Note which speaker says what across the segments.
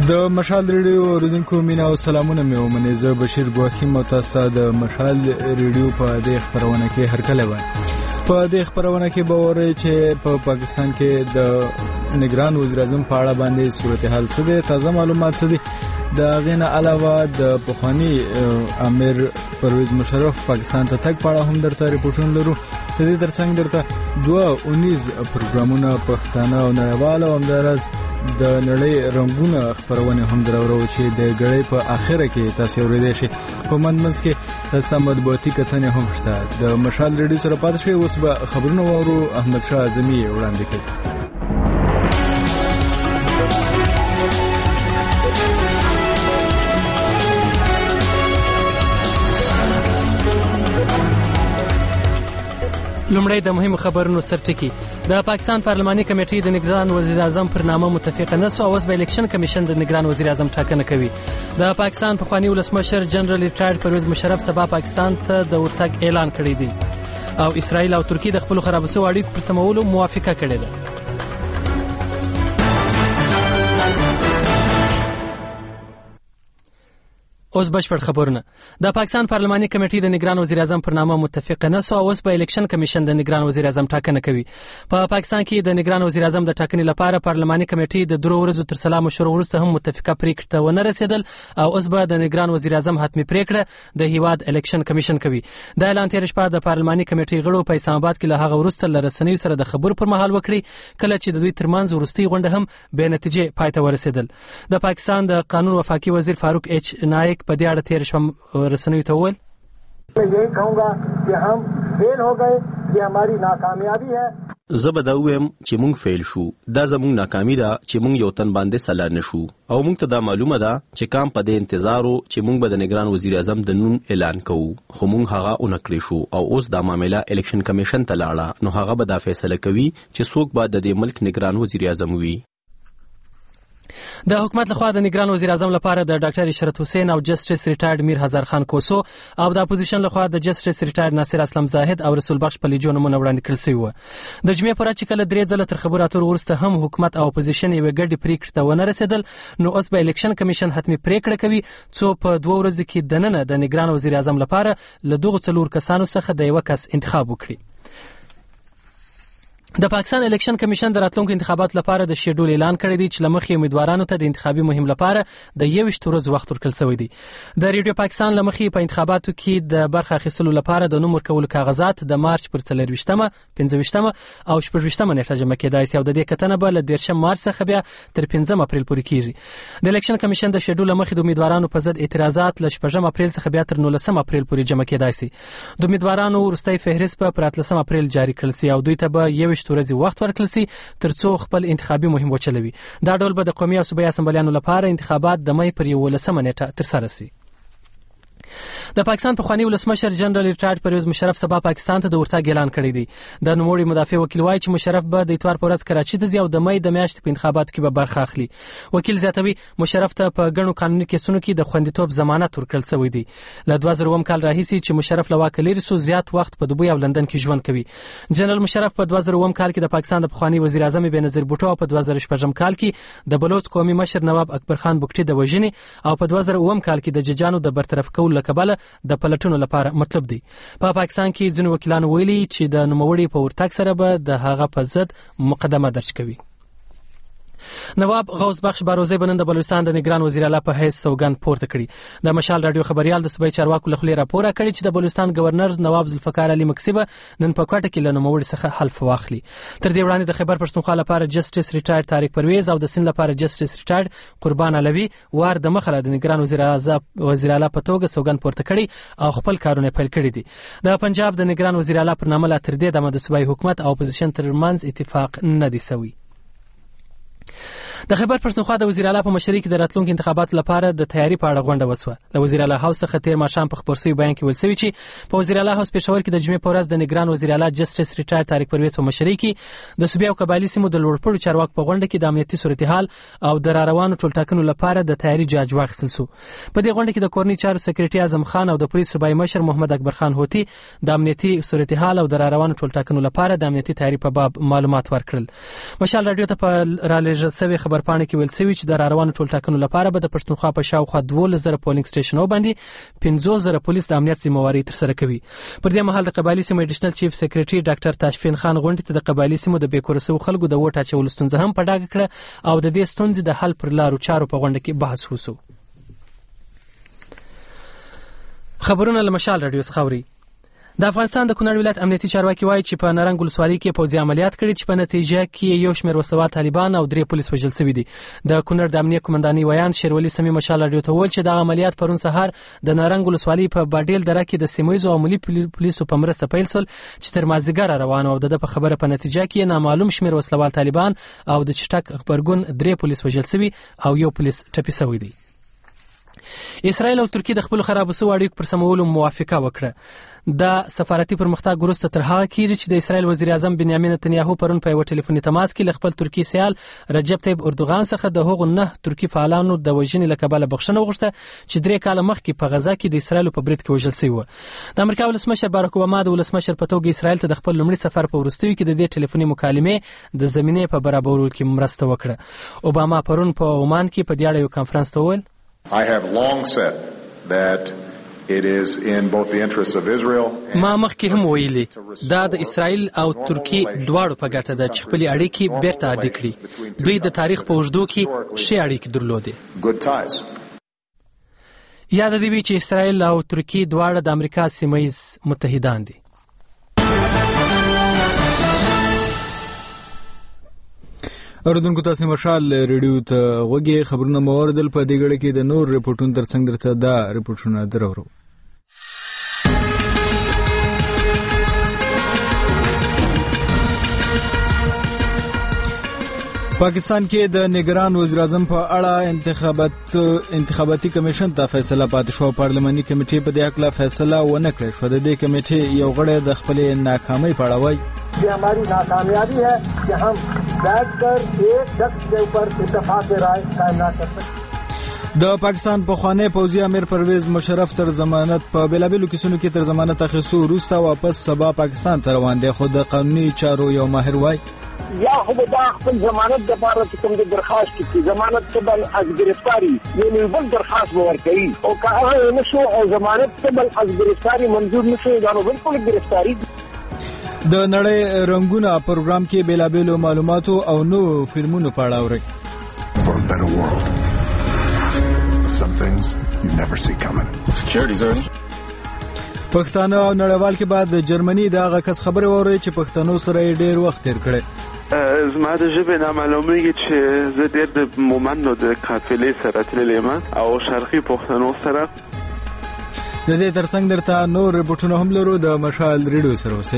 Speaker 1: د مشال ریډیو اوریدونکو مینا او سلامونه مې ومنئ. زه بشیر ګواخیم او تاسو د مشال ریډیو په دې خبرونه کې هرکله وای. په دې خبرونه کې به اورئ چې په پاکستان کې د نگران وزیر اعظم په اړه باندې صورتحال څه دی، تازه معلومات څه دي. د غینه علاوه د پخوانی امیر پرویز مشرف پاکستان ته تګ په اړه هم درته ریپورتونه لرو. د دې ترڅنګ درته 2 پروګرامونه پښتانه او نړیوال او همدارس د نړۍ رنگونه خبرونه هم درورو چې د غړې په اخره کې تاسو اوریدئ شي. په منځ کې تاسو مطبوعاتي کتنې هم شته. د مشال ریډیو سره پاتې شئ. اوس به خبرونه وورو. احمد شاه اعظمي وړاندې کوي.
Speaker 2: لومړی د مهمو خبرونو سرټکی. د پاکستان پارلماني کمیټې د نگران وزیر اعظم پر نامه متفقه نه سو او اوس به الیکشن کمیشن د نگران وزیر اعظم ټاکنه کوي. د پاکستان پخوانی ولسمشر جنرال ریټایرډ پرویز مشرف سبا پاکستان ته د ورتګ اعلان کړی دی او اسرائیل او ترکیه د خپل خراب شوی اړیکو پر سمولو موافقه کړې ده. اوس بشپړ خبرونه. د پاکستان پارلماني کمیټې د نگران وزیر اعظم پر نامه متفقه نه سو او اوس به الیکشن کمیشن د نگران وزیر اعظم ټاکنه کوي. په پاکستان کې د نگران وزیر اعظم د ټاکنې لپاره پارلماني کمیټې د 3 ورځو تر سلا مشوره وروسته هم متفقه پریکړه ته ونه رسیدل او اوس به د نگران وزیر اعظم حتمی پریکړه د هیواد الیکشن کمیشن کوي. د اعلان تیر شپه د پارلماني کمیټې غړو په اسلام آباد کې له هغه وروسته لرسنیو سره د خبرو پر مهال وکړي کله چې د دوی ترمنځ وروستي غونډه هم به نتیجې پای ته ورسیدل. د پاکستان د قانون وفاقي وزیر فاروق ایچ نایک په دې اړه تیر شپه رسنیو ته وویل
Speaker 3: मैं यही कहूंगा कि हम फेल हो गए, ये हमारी नाकामयाबी है.
Speaker 4: زه به دا ویم چې مونږ فیل شو. دا زمونږ ناکامي ده چې مونږ یو تن باندې سلا نشو او مونږ ته دا معلومه ده چې کام په دې انتظارو چې مونږ به د نگران وزیر اعظم د نوم اعلان کوو خو مونږ هغه اونکړی شو او اوس دا معاملہ الیکشن کمیشن ته لاړه نو هغه به دا فیصله کوي چې څوک به د دې ملک نگران وزیر اعظم وي.
Speaker 2: د حکومت لخوا د نگران وزیر اعظم لپاره د ډاکټر اشرت حسین او جسټس ریټایرډ میر هزار خان کوسو او د اپوزیشن لخوا د جسټس ریټایرډ ناصر اسلم زاهد او رسول بخش پلیجو نمونه وړاندې کړل شوی و. د جمعې پر چې کله 3 ځله تر خبرو اترو وروسته هم حکومت او اپوزیشن یو ګډ پریکړه ته ونه رسیدل نو اوس به الیکشن کمیشن حتمی پریکړه کوي څو په 2 ورځو کې د نن د نگران وزیر اعظم لپاره له دغه 4 کسانو څخه د یو کس انتخاب وکړي. د پاکستان الیکشن کمیشن د راتلونکو انتخاباتو لپاره د شیډول اعلان کړی دی چې لمخې امیدوارانو ته د انتخابي مهم لپاره د 21 ورځې وخت ورکړل شوی دی. د ریډیو پاکستان لمخې په انتخاباتو کې د برخه اخیستلو لپاره د نوم ورکولو کاغذات د مارچ پر 24مه 15مه او 16مه نیټه جمع کېدای شي او د دې کتنه به له 13 مارچ څخه بیا تر 15 اپریل پورې کیږي. د الیکشن کمیشن د شیډول لمخې د امیدوارانو په ضد اعتراضات له 15 اپریل څخه بیا تر 19 اپریل پورې جمع کېدای شي. د امیدوارانو وروستي فهرست په 13 اپریل جاری کړل شي او دوی ته به 21 ورځې وخت ورکړل ترڅو خپل انتخابي مهم وچلوي. دا ډول به د قومي او صوبایي اسمبلیانو لپاره انتخابات د مې پر 11 نیټه ترسره شي. د پاکستان پخوانی ولسمشر جنرال ریټایرډ پرویز مشرف سبا پاکستان ته د ورتګ اعلان کړی دی. د نوموړي مدافع وکیل وایي چې مشرف به د اتوار پر ورځ کراچي ته ځي او د مې د میاشتې په انتخاباتو کې به برخه اخلي. وکیل زیاتوي مشرف ته په ګڼو قانوني کیسونو کې د خوندیتوب ضمانت ورکړل شوی دی. له 2000 کال راهیسې چې مشرف له واک لري سو زیات وخت په دوبۍ او لندن کې ژوند کوي. جنرال مشرف په 2000 کال کې د پاکستان د پخوانی وزیر اعظم بېنظیر بوټو او په 2014 کال کې د بلوچ قومي مشر نواب اکبر خان بګټي د وژنې او په 2009 کال کې د ججانو د برطرف کولو لپاره د پلټونو لپاره مطلب دی. په پاکستان کې ځینې وکیلان ویلي چې د نوموړي په ورتګ سره به د هغه په ضد مقدمه درج کوي. نواب غوث بخش باروزی بنن د بلوچستان د نگران وزیر اعلی په حیث سوګند پورته کړي. د مشال رادیو خبريال د صوبایي چارواکو له خلې راپور کړی چې د بلوچستان گورنر نواب ذوالفقار علي مکسبه نن په کوټه کې له نوموړي څخه حلف واخلي. تر دې وړاندې د خیبر پښتونخوا لپاره جسټس ریټایرډ طارق پرویز او د سند لپاره جسټس ریټایرډ قربان علوي وار د مخله د نگران وزیر اعلی په توګه سوګند پورته کړي او خپل کارونه پیل کړي دي. د پنجاب د نگران وزیر اعلی پر نامه لا تر دې د صوبایي حکومت او اپوزیشن ترمنځ اتفاق نه دی شوی. د خیبر پښتونخوا د وزیر اعلی په مشرۍ کې د راتلونکو انتخاباتو لپاره د تیاری په اړه غونډه وسوه. د وزیر اعلی هاوس څخه تیر ماښام په خبرسوي بیان کې ویل شوی چې په وزیر اعلی هاوس پېښور کې د جمعې په ورځ د نگران وزیر اعلی جسټس ریټایرډ طارق پرویز په مشرۍ کې د صوبې او قبایلي سیمو د لوړپوړو چارواکو په غونډه کې د امنیتي صورتحال او د راروانو ټولټاکنو لپاره د تیاری جاج واخیستل شو. په دې غونډه کې د کورنۍ چارو سکرټري اعظم خان او د پولیس صوبایي مشر محمد اکبر خان هوتی د امنیتي صورتحال او د راروانو ټولټاکنو لپاره د امنیتي تیاری په باب معلومات ورکړل. مشال رادیو ته په رالېږل شوې خبرپاڼه کې ویل شوی چې د راروانو ټولټاکنو لپاره به د پښتونخوا په شاوخوا 12,000 پولینګ سټیشنونو باندې 15,000 پولیس د امنیت ذمہواری ترسره کوي. پر دې مهال د قبایلی سیمې اډیشنل چیف سیکریټري ډاکټر تاشفین خان غونډې ته د قبایلی سیمو د بیکورسو خلکو د ووټ اچولو ستونزه هم په ډاګه کړه او د دې ستونزې د حل پر لارو چارو په غونډه کې بحث وشو. خبرونه له مشال رادیو څخه اوري. د افغانستان د کونړ ولایت امنیتي چارواکي وایي چې په نارنګ ولسوالۍ کې پوځي عملیات کړي چې په نتیجه کې یو شمېر وسوال طالبان او 3 پولیس وژل شوي دي. د کونړ د امنیت قومندانۍ ویان شیرولي سمي مشال رادیو ته وویل چې د عملیات پرون سهار د نارنګ ولسوالۍ په باډیل دره کې د سیمایي او عملي پولیسو په مرسته پیل شول چې تر مازدیګر روان او د په خبره په نتیجه کې نامعلوم شمېر وسوال طالبان او د چټک خبرګون 3 پولیس وژل شوي او یو پولیس ټپي شوی دی. اسرائیل او ترکیه د خپل خراب شوو اړیکو پر سمولو موافقه وکړه. د سفارتي پرمختګ وروسته تر هغه کېږي چې د اسرائیل وزیر اعظم بنیامین نتنیاهو پرون په یو ټلیفوني تماس کې له خپل ترکي سیال رجب طیب اردوغان څخه د هغو 9 ترکي فعالانو د وژنې له کبله بخښنه وغوښته چې 3 کاله مخکې په غزا کې د اسرائیل په برید کې وژل شوي وو. د امریکا ولسمشر باراک اوباما د ولسمشر په توګه اسرائیل ته د خپل لومړي سفر په وروستیو کې د دې ټلیفوني مکالمې د زمینې په برابرولو کې مرسته وکړه. اوباما پرون په عمان کې په دې اړه یو کنفرانس ته وویل
Speaker 5: I have long said that it is in both the interests of Israel.
Speaker 2: ما مخکې هم ویلي دا د اسرائیل او ترکی دواړو په ګټه ده چې خپل اړیکې بیرته عادي کړي. دوی د تاریخ په اوږدو کې ښې اړیکې درلودې.
Speaker 5: Good ties.
Speaker 2: یاد دې وي چې اسرائیل او ترکی دواړه د امریکا سیمه‌ییز متحدان دي.
Speaker 1: اوردونکو تاسو مشال ریډیو ته غوږی خبرونه موردل په دې غړي کې د نور ریپورتونو ترڅنګ درته دا ریپورتونه درورو. پاکستان کې د نگران وزیر اعظم په اړه انتخاباتي کمیشن ته فیصله پاتې شو. پارلماني کمیټې په دې اړه فیصله ونه کړې شو. د دې کمیټې یو غړی د خپل ناکامۍ په اړه وایي
Speaker 3: ये हमारी नाकामयाबी है कि हम बैठकर एक शख्स के ऊपर इत्तेफाक राय कायम ना कर सके.
Speaker 1: د پاکستان پخوانی پوځي امیر پرویز مشرف تر ضمانت په بیلابیلو کیسونو کې تر ضمانت اخیستو وروسته واپس سبا پاکستان ته روان دی. خو د قانوني چارو یو ماهر وایي
Speaker 6: یا خو دا خپل ضمانت د لپاره چې کوم د درخواست کی ضمانت قبل از گرفتاری یعنی بل درخواست ورکړي او که هغه نشو او ضمانت قبل از گرفتاری منظور نشي دا بالکل گرفتاری.
Speaker 1: د نړۍ رنگونه پروګرام کې بیلابیلو معلوماتو او نو فلمونو په اړه اورئ.
Speaker 7: For a better world. Some things you never see coming. Security zone.
Speaker 1: پښتانه او نړیوال کې بعد د جرمني د هغه کس خبره ووري چې پښتنو سره ډیر وخت تیر کړي.
Speaker 8: زما د ژبې نامعلومیږي چې زه ډېر د مومندو د قافلې سره تللی یم او شرقي پښتنو سره.
Speaker 1: د دې ترڅنګ درته نور ریپورټونه هم لرو. د مشال ریډیو سره اوسئ.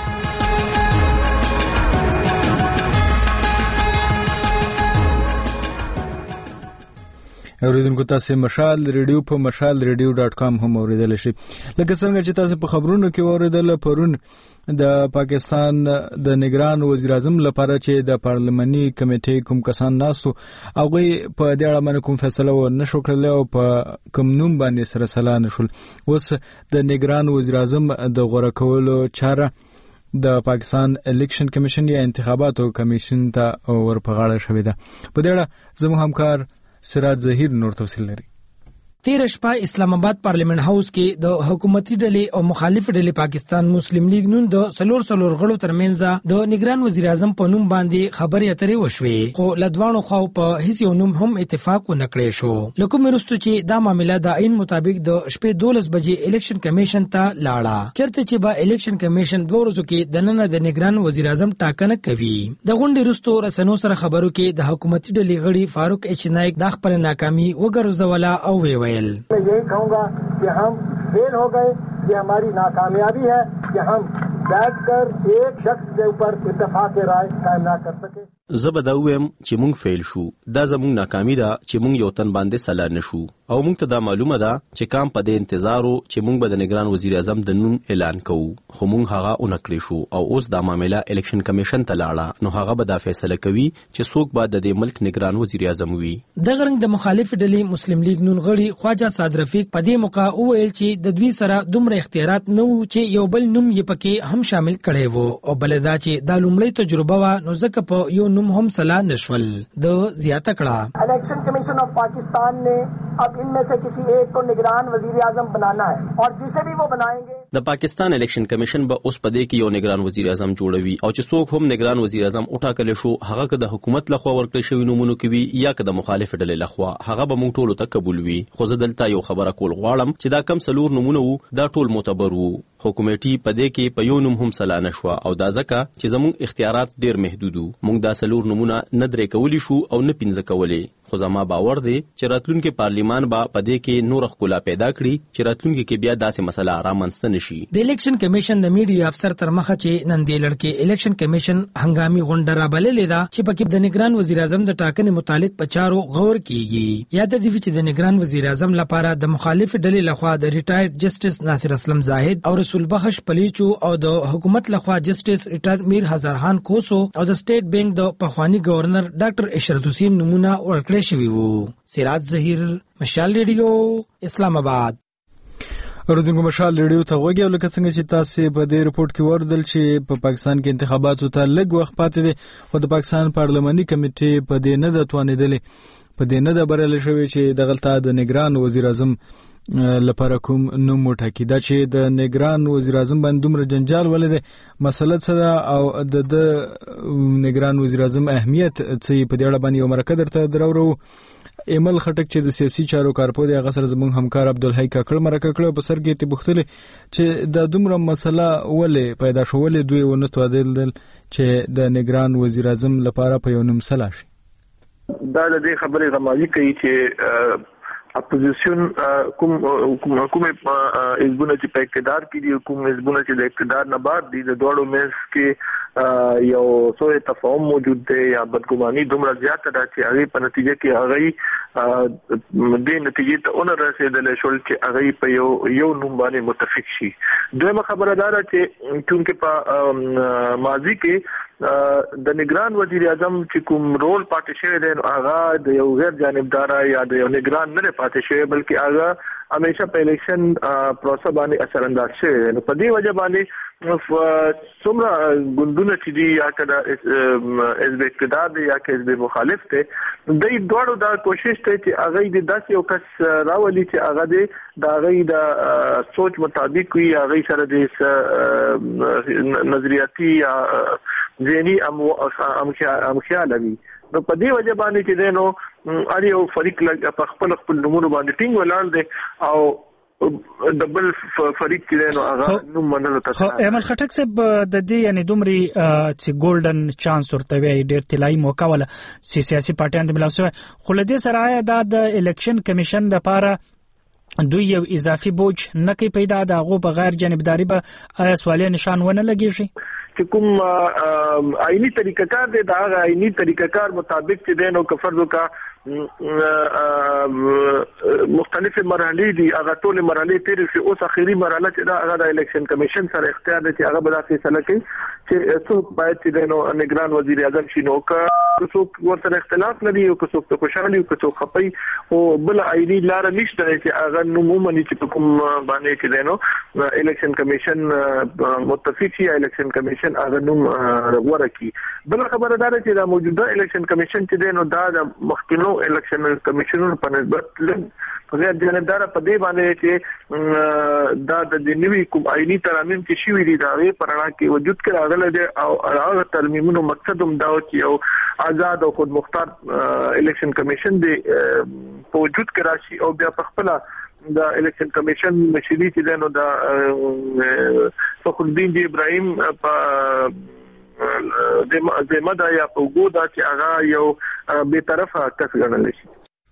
Speaker 1: اوریدونکو تاسو مشال ریډیو په mashalradio.com هم اوریدل شي. لکه څنګه چې تاسو په خبرونو کې اوریدل پرون د پاکستان د نگران وزیر اعظم لپاره چې د پارلماني کمیټې کوم کسان ناستو هغه په دې اړه باندې کوم فیصله و نشو کړل او په کوم نوم باندې سره سلا نشول. اوس د نگران وزیر اعظم د غوړه کولو چاره د پاکستان الیکشن کمیشن یا انتخاباتو کمیشن ته ورپغاړه شوې ده. په دې اړه زموږ همکار سراج ظهیر نور تفصیل لري.
Speaker 9: تیر شپه اسلام آباد پارلیمنت هاوس کې د حکومتي ډلې او مخالف ډلې پاکستان مسلم لیگ نون د سلور غړو ترمنځ د نگران وزیر اعظم په نوم باندې خبرې اترې وشوې. خو لدوانو خو په هیڅ یو نوم هم اتفاق ونه کړی شو. لکه مرستو چې دا معاملې د عین مطابق د شپې 12 بجې الیکشن کمیشن ته لاړه. چرته چې با الیکشن کمیشن 2 ورځې کې د نن د نگران وزیر اعظم ټاکنه کوي. د غونډې وروسته رسنیو سره خبرو کې د حکومتي ډلې غړي فاروق ایچ نایک د خپل ناکامي وګرځولا او ویل
Speaker 3: मैं यही कहूँगा कि हम फेल हो गए. ये हमारी नाकामयाबी है कि हम बैठकर एक शख्स के ऊपर इत्तेफाक राय कायम ना कर सके.
Speaker 4: زه به دا ویم چې مونږ فیل شو. دا زمونږ ناکامي ده چې مونږ یو تن باندې سلا نشو او مونږ ته دا معلومه ده چې کام په دې انتظارو چې مونږ به د نگران وزیر اعظم د نوم اعلان کوو. خو مونږ هغه اونکړی شو او اوس دا معاملې الیکشن کمیشن ته لاړه. نو هغه به دا فیصله کوي چې څوک به د دې ملک نگران وزیر اعظم وي.
Speaker 9: د غرنګ د مخالف ډلې مسلم لیگ نون غړي خواجه صاد رفیق په دې موقع وویل چې د دوی سره دومره اختیارات نه وو چې یو بل نوم یې پکې هم شامل کړي وو او بل دا چې د لومړی تجربه وا نو ځکه په یو نوم هم سلا نشول د زیاته کړه.
Speaker 10: इलेक्शन कमीशन ऑफ पाकिस्तान ने अब इनमें से किसी एक को निगरान वजीर आजम बनाना है और जिसे भी वो बनाएंगे.
Speaker 4: د پاکستان الیکشن کمیشن به اوس پدې کې یو نگران وزیر اعظم جوړوي او چې څوک هم نگران وزیر اعظم وټاکل شو هغه که د حکومت لخوا ورکړل شوی نومونه کوي یا که د مخالف ډلې لخوا هغه به موږ ټول ته قبول وي. خو زه دلته یو خبره کول غواړم چې دا کم سلور نومونه وو دا ټول معتبر وو. حکومتي پدې کې په یو نوم هم سلانه شو او دا ځکه چې زموږ اختیارات ډیر محدود وو. موږ دا سلور نومونه نه درې کولی شو او نه پنځه کولې. خو زما باور دی چې راتلونکي پارلیمان به پدې کې نور خلا پیدا کړي چې راتلونکي کې بیا داسې مسله رامنځته نشي.
Speaker 9: د الیکشن کمیشن د میډیا افسر تر مخه چې نن د لړکې الیکشن کمیشن هنګامي غونډه را بللې ده چې پکې د نگران وزیر اعظم د ټاکنې متعلق په چارو غور کیږي. یاد دی چې د نگران وزیر اعظم لپاره د مخالف ډلې لخوا د ریټایرډ جسټس ناصر اسلم زاهد او رسول بخش پلیچو او د حکومت لخوا جسټس ریټایرډ میر هزارخان کوسو او د سټیټ بانک د پخوانی گورنر ډاکټر اشرت حسین نمونه ورکړل شوی وو. سراج ظهیر، مشال ریډیو، اسلام آباد.
Speaker 1: اوردونکو مشال ریډیو ته وګورئ او لکه څنګه چې تاسو په دې رپورت کې وردل چې په پاکستان کې انتخاباتو ته لږ وخت پاتې دی خو د پاکستان پارلماني کمیټې په دې نه د توانیدلې په دې نه د بریالي شوی چې دغلطه د نگران وزیر اعظم لپاره کوم نوم وټاکي. دا چې د نگران وزیر اعظم باندې دومره جنجال ولې مسله څه ده او د نگران وزیر اعظم اهمیت څه په دې اړه باندې یو مرکه درته درورو. ایمل خټک چې د سیاسي چارو کارپو دی هغه سره زموږ همکار عبدالحی کاکړ مرکه کړو په سر کې ته بوختل چې د دومره مسله ولې پیدا شولې دوی ونه توادل چې د نگران وزیر اعظم لپاره په یو نوم سلا شي.
Speaker 8: دا د دې خبرې غمازي کوي چې اپوزیشن کوم حزبونه چې په اقتدار کې دي کوم حزبونه چې د اقتدار نه بار دي د دوړو مېز کې یو سوء تفاهم موجود دی یا بدګماني دومره زیاته ده چې هغه په نتیجه کې هغه د نتیجې ته اون رسیدل شول چې هغه په یو نوم باندې متفق شي. دویمه خبره دا ده چې چونکه په ماضي کې د نگران وزیر اعظم چې کوم رول پاتې شوی دی هغه د یو غیر جانبدار یا د یو نگران نه پاتې شوی بلکې هغه همیشه په الیکشن پروسه باندې اثر انداز شوی. نو په دې وجه باندې څومره ګوندونه چې دي یا کله حزب اقتدار دی یا حزب مخالف دی دوی دوړو دا کوشش کوي چې هغه د داسې یو کس راولي چې هغه د هغه د سوچ مطابق وي هغه سره د نظریاتي یا ذهني امخیال وي. نو په دې وجه باندې چې دینو اړ یو فریق په خپل نمونه باندې ټینګ ولاړ دی او دبل فریق کې نو هغه نو منلو ته.
Speaker 11: خو ایمل خټک صاحب د دې یعنی دومري چې ګولډن چانس ورته وی ډیر طلایی موقع ولا سیاسي پارټیان د ملاسو خو له دې سره د الیکشن کمیشن د لپاره دوی یو اضافي بوج نه کوي پیدا د غو بغیر جانبداري به سوالي نشان ونه لګیږي
Speaker 8: چې کوم آئینی طریقہ کار دی دا آئینی طریقہ کار مطابق چې دینو که فرض کا مختلف مرحلې دي هغه ټول مرحلې تیر شي اوس اخیری مرحله چې دا هغه د الیکشن کمیشن سره اختیار دی چې هغه به فیصله کوي چې څوک باید چې دینو نگران وزیر اعظم شي. نو که څوک ورته اختلاف لري او که څوک ته خوشاله او که څوک خپي او بل آئینی لار نشته چې هغه عموماً چې کوم باندې چې دینو الیکشن کمیشن متفق شي الیکشن کمیشن هغه نوم ورکی. بل خبره دا چې دا موجوده الیکشن کمیشن چې دینو دا د مخکینو الیکشن کمیشنونو په نسبت غیر جانبدار په دې باندې چې دا د نوي کوم آئینی ترامیم چې شوي دي دا په پرانا کې وجود کې راغلي دي او هغه ترمیمونو مقصد هم دا چې یو آزاد او خود مختار الیکشن کمیشن دی په وجود کې راشي او بیا په خپل د الیکشن کمیشن مشري چې دنو د فخرالدین جی ابراهیم په د ماده یا په وګودا چې هغه یو به طرفه کس ګڼل شي.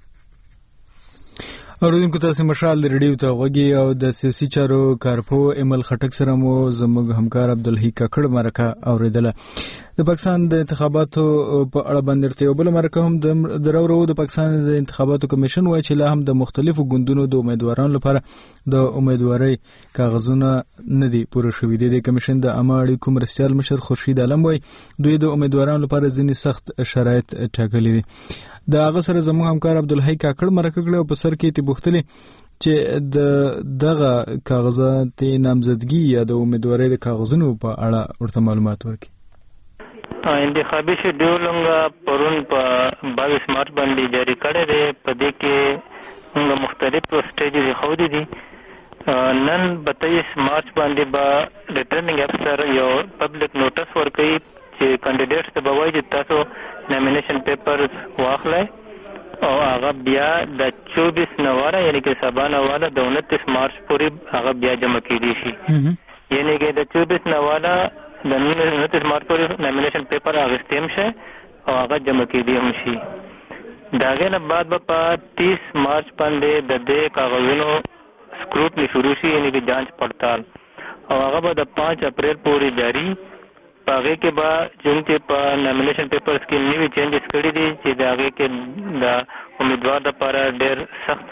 Speaker 1: اوردونکو تاسو مشال ریډیو ته وګورئ او د سیاسي چارو کارپو ایمل خټک سره مو زموږ همکار عبدالحی کاکړ مرکه اوریدله. د پاکستان د انتخاباتو په اړه باندې یو بل مرکه هم درورو د پاکستان د انتخاباتو کمیشن وایي چې لا هم د مختلفو ګوندونو د امیدوارانو لپاره د امیدوارۍ کاغذونه نه دي پوره شوي دي. د کمیشن د عامه اړیکو مرستیال مشر خورشید عالم وایي دوی د امیدوارانو لپاره ځینې سخت شرایط ټاکلي دي. د هغه سره زموږ همکار عبدالحی کاکړ مرکه کړو په سر کې ته بوختلې چې دغه کاغذات نامزدګي یا د امیدوارۍ د کاغذونو په اړه ورته معلومات ورکړي.
Speaker 12: انتخابي شیډول پرون په 22 مارچ باندې جاری کړی دی. په دې کې موږ مختلف سټیجز خودي دي. نن 22 مارچ باندې به ریټرنینګ افسر یو پبلک نوټس ورکوي چې کینډیډیټس ته به وایي چې تاسو نامینیشن پیپرز واخلئ او هغه بیا د 24 نواله یعنی کې سبا نواله د 29 مارچ پورې هغه بیا جمع کېدی شي. یعنی کې د 24 نواله د 29 مارچ پورې نامینیشن پیپر اخیستیم شي او هغه جمع کېدی هم شي. دا غیر نه بعد به په 30 مارچ باندې د دې کاغذونو سکروټنی شروع شي یعنی کې جانچ پړتال او هغه به د 5 اپریل پورې جاری. هغه کې به چې په نامینیشن پیپرز کې نوی چینجز کړي دي چې د هغه کې د امیدوار لپاره ډېر سخت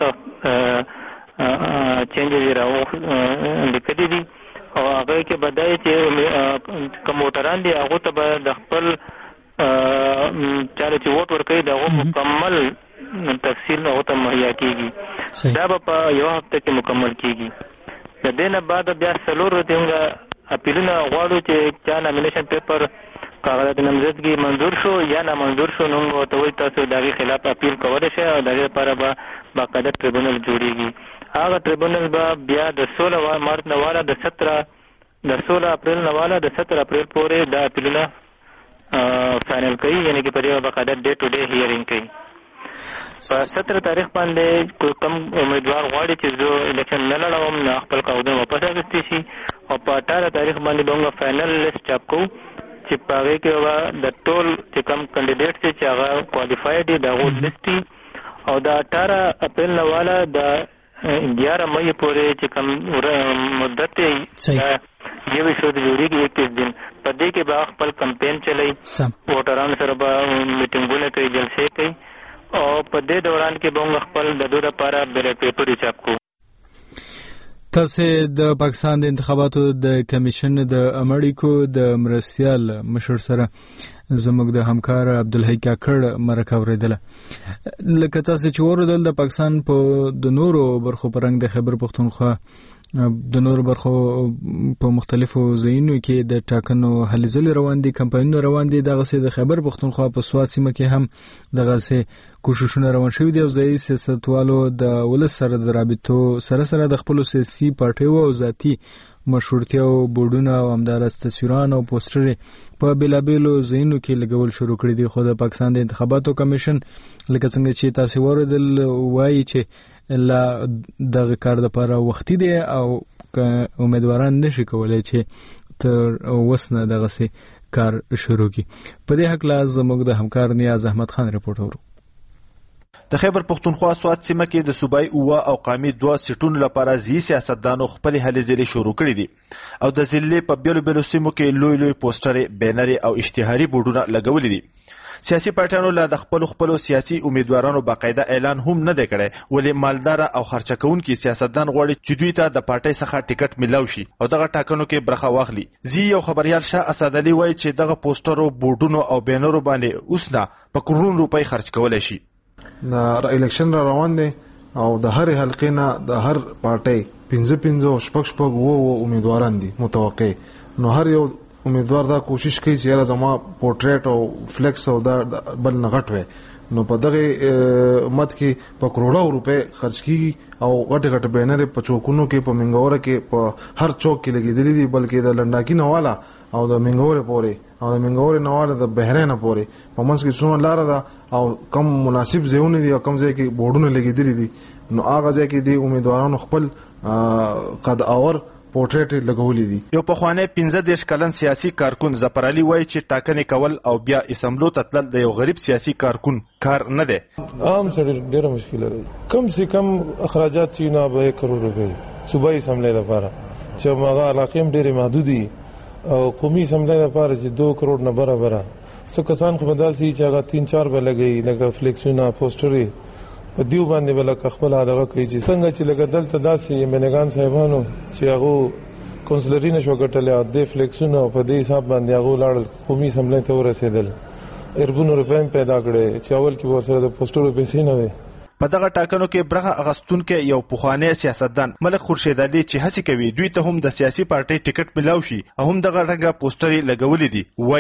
Speaker 12: چینجز لیکلي دي او هغه کې به دا چې کوم ووټران دي هغه ته به د خپل چاله چې ووټ ورکوي دغه مکمل تفصیل هغه ته مهیا کیږي. دا به په یو هفته کې مکمل کیږي. د دې نه بعد بیا څلور ورځې اپیلونه غواړو چې چا نامینیشن پیپر کاغذات نامزدګي منظور شو یا نامنظور شو نو موږ ته وایي تاسو د هغې خلاف اپیل کولی شئ او د هغې لپاره به باقاعده ټریبونل جوړېږي. هغه ټریبونل به بیا د 16 مارچ نه واله د 16 اپریل نه واله د 17 اپریل پورې دا اپیلونه فائنل کوي یعنی کې په دې باقاعده ډے ټو ډے هیرینګ کوي. په 17 تاریخ باندې کوم امیدوار غواړي چې زه الیکشن نه لړوم نه خپل کاغذونه واپس اخیستی شي او په 18 تاریخ باندې به موږ فائنل لیست چاپ کوو چې په هغې کې به د ټول چې کوم کینډیډیټس دي چې هغه کوالیفاید دي د هغو لیست دي او د 18 اپریل نه واله د 11 مئی پورې چې کوم مدت دی یوې شو د جوړېږي 21 دن په دې کې به خپل کمپین چلوي ووټرانو سره به میټینګونه کوي جلسې کوي او په دې دوران کې به موږ خپل د دوی لپاره بیلټ پیپر چاپ کوو.
Speaker 1: تاسو د پاکستان د انتخاباتو د کمیشن د اړیکو د مرستیال مشر سره زموږ د همکار عبدالحی کاکړ مرکه اوریدله. لکه تاسو چې اوریدل د پاکستان په د نورو برخو پرنګ د خیبر پختونخوا د نورو برخو په مختلفو ځایونو کې د ټاکنو هلې ځلې روان دي، کمپاینونه روان دي. دغسې د خیبر پختونخوا په سوات سیمه کې هم دغسې کوششونه روان شوي دي او ځایي سیاستوالو د ولس سره د رابطو سره د خپلو سیاسي پارټیو او ذاتي مشروطیو بورډونه او همدارس تصویران او پوسټرې په بېلابېلو ځایونو کې لګول شروع کړي دي. خو د پاکستان د انتخاباتو کمیشن لکه څنګه چې تاسو واوریدل وایي چې لا دغه کار لپاره وختي دی او امیدواران نشي کولای چې تر وسنه دغه سي کار شروع کی. په دې حق لا زموږ د همکار نیاز احمد خان رپورټ اورو.
Speaker 13: د خیبر پختونخوا سوات سیمه کې د صوبای اوه او قامي 2 سیټونو لپاره ځي سیاستدانو خپل هلې ځلې شروع کړې دي او د ضلع په بیلو سیمو کې لوی پوسټرې، بینرې او اشتهاري بورډونه لګولې دي. سیاسي پارټیانو لا د خپل سیاسي امیدوارانو باقاعده اعلان هم نه دی کړی، ولې مالدار او خرچه کوونکي سیاستدان غواړي چې دوی ته د پارټۍ څخه ټیکټ ملاو شي او دغه ټاکنو کې برخه واخلي. زی یو خبريال شاه اسدعلی وایي چې دغه پوسټرو، بورډونو او بینرو باندې اوسنه په کروڑ روپۍ خرج کولای شي.
Speaker 14: د الیکشن روان دي او د هر حلقې نه د هر پارټۍ 15 او شپږ امیدواران دي متوقع. نو هر یو امیدوار دا کوشش کوي چې یاره زما پورټریټ او فلیکس او دا بل نه غټ وي. نو په دغه مت کې په کروڑو روپے خرج کیږي او غټ بینر په چوکونو کې په منګوره کې په هر چوک کې لګیدلې دي، بلکې د لنډاکی نواله او د منګوره پورې او د منګوره نواله د بحرین پورې په منځ کې څونه لار ده او کم مناسب ځایونه دي او کم ځای کې بورډونه لګیدلې دي. نو هغه ځای کې دي امیدوارانو خپل قد اور پورټریټ لګولې دي.
Speaker 13: یو پخوانی 15 کلن سیاسي کارکون ظفر علي وایي چې ټاکنې کول او بیا اسمبلو ته تلل د یو غریب سیاسي کارکون کار نه دی.
Speaker 15: عام سره ډیره مشکله ده. کم سے کم اخراجات چې نه به 1 کروڑ روپے صوبایي اسمبلی لپاره چې هغه علاقې هم ډیره محدودي او قومي اسمبلی لپاره چې 2 کروڑ نه برابر. څو کسان خو بداسي چې هغه 3-4 به لګي لکه فلیکسونه، پوسټري په دیو باندې بلکه خپل هغه کوي چې څنګه چې لګه دلته داسې منګان صاحبانو چې هغه کونسلري نشو ګټلې او د فلیکسونو په دې حساب باندې هغه لاړ قومي اسمبلی ته ورسېدل. اربونو روپیم پیدا کړي چې اول کې وسره د پوسټرو پیسې نه وي.
Speaker 13: په دغه ټاکنو کې برخه اغستونکو یو پخوانی سیاستدان ملک خورشید علي چې هڅه کوي دوی ته هم د سیاسي پارټۍ ټیکټ ملاو شي او هم دغه رنګه پوسټري لګولې دي. وای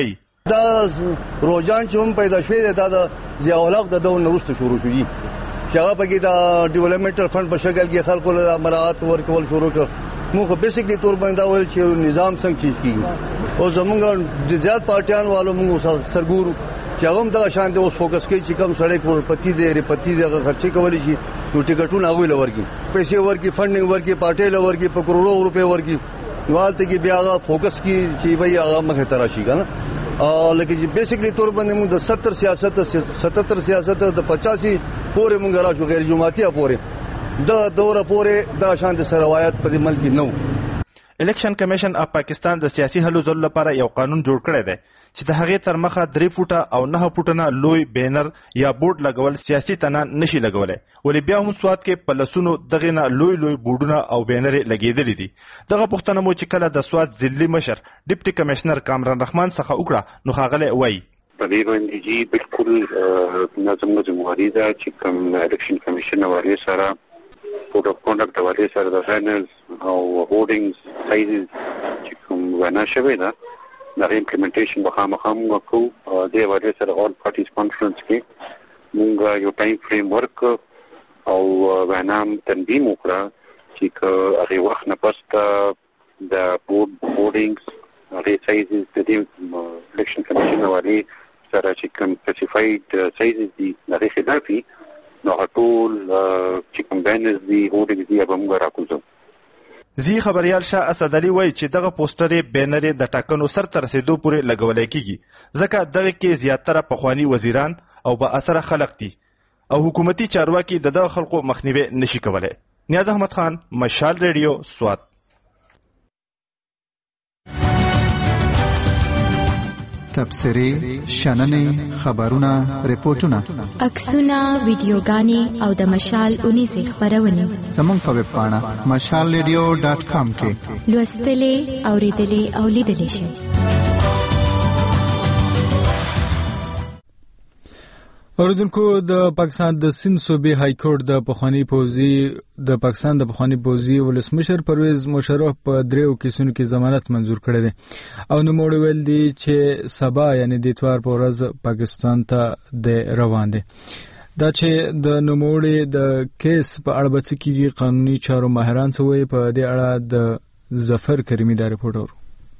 Speaker 16: دا روزان چې هم پیدا شوی دا د ضیاء الحق د دور نوښت شروع شوی چې هغه پکې د ډیولپمنټل فند په شکل کې خلکو له مراعات ورکول شروع کړ. موږ بیسیکلی تور باندې ول چې نظام څنګه چیز کیږي او زمونږ د زیات پارټیان والو موږ سرګورو چې هغه دا شان د اوس فوکس کوي چې کم سړی کروڑپتی دی ریپتی دی هغه خرچې کولی شي نو ټیکټونه هغه لورګي پیسې ورګي فنډینګ ورګي پارټي لورګي په کروڑو روپے ورګي نوالته کې بیا هغه فوکس کی چې وای هغه مخه تراشي کنه لکه چې بیسیکلی تور باندې موږ د 70 سیاست 77 سیاست د 85 پورې موږ راشو غیر جماعتي پورې د دوره پورې دا شان د روایت په ملک نو.
Speaker 13: الیکشن کمیشن اف پاکستان د سیاسي حل زول لپاره یو قانون جوړ کړی دی چې د هغې تر مخه 3 فوټه او 9 فوټه لوی بینر یا بورډ لګول سیاسي تنان نشي لګولای. ولې بیا هم سواد کې په لسونو دغه نه لوی بورډونه او بینر لګیدلې دي. دغه پښتنه مو چې کله د سواد ضلعي مشر ډیپټي کمشنر کامران رحمان څخه وکړه نو خاغله وایي
Speaker 17: په دې باندې جی بالکل نظم جمهوریت دا چې کوم الیکشن کمیشن والی سره کوډ اف کنډکټ والی سره د فینلز او هورډینګز سایزز چې کوم ونه شوی دا د امپلیمنټیشن مخامخ کو د والی سره اول پارټیز کانفرنس کې موږ یو ټایم فریم ورک او ونام تنظیم وکړه چې هغه وخت نه پسته د هورډینګز هغه سایزز د دې الیکشن کمیشن والی سره چې کوم سپیسیفاید سایزز دي هغه خلافي نو ټول چې کوم بینرز دي هورډینګز دي به موږ راکوزو.
Speaker 13: زی خبريال شاه اسد علي وایي چې دغه پوسټرې بینرې د ټاکنو سر تر رسیدو پورې لګولای کیږي ځکه دغه کې زیاتره پخوانی وزیران او با اثر خلک دي او حکومتي چارواکي دغه خلکو مخنیوي نشي کولای. نیاز احمد خان، مشال ریډیو، سوات.
Speaker 18: تبصرې، شننې، خبرونه، ریپورتونه،
Speaker 19: عکسونه، ویډیوګانې او د مشال اونیزې خبرونه
Speaker 18: زموږ په ویب پاڼه mashalradio.com کې
Speaker 19: لوستلې، اوریدلې او لیدلې شئ.
Speaker 1: اوریدونکو، د پاکستان د سند صوبې های کورټ د پاکستان د پخوانی پوځي ولسمشر پرویز مشرف په 3 کیسونو کې ضمانت منزور کړی دی او نوموړي ویل دي چې سبا یعنی د اتوار په ورځ پاکستان ته د روان دي. دا چې د نوموړي د کیس په اړه به څه کیږي، قانوني چارو ماهران څه وایي، په دې اړه د ظفر کریمي دا رپورټ اورو.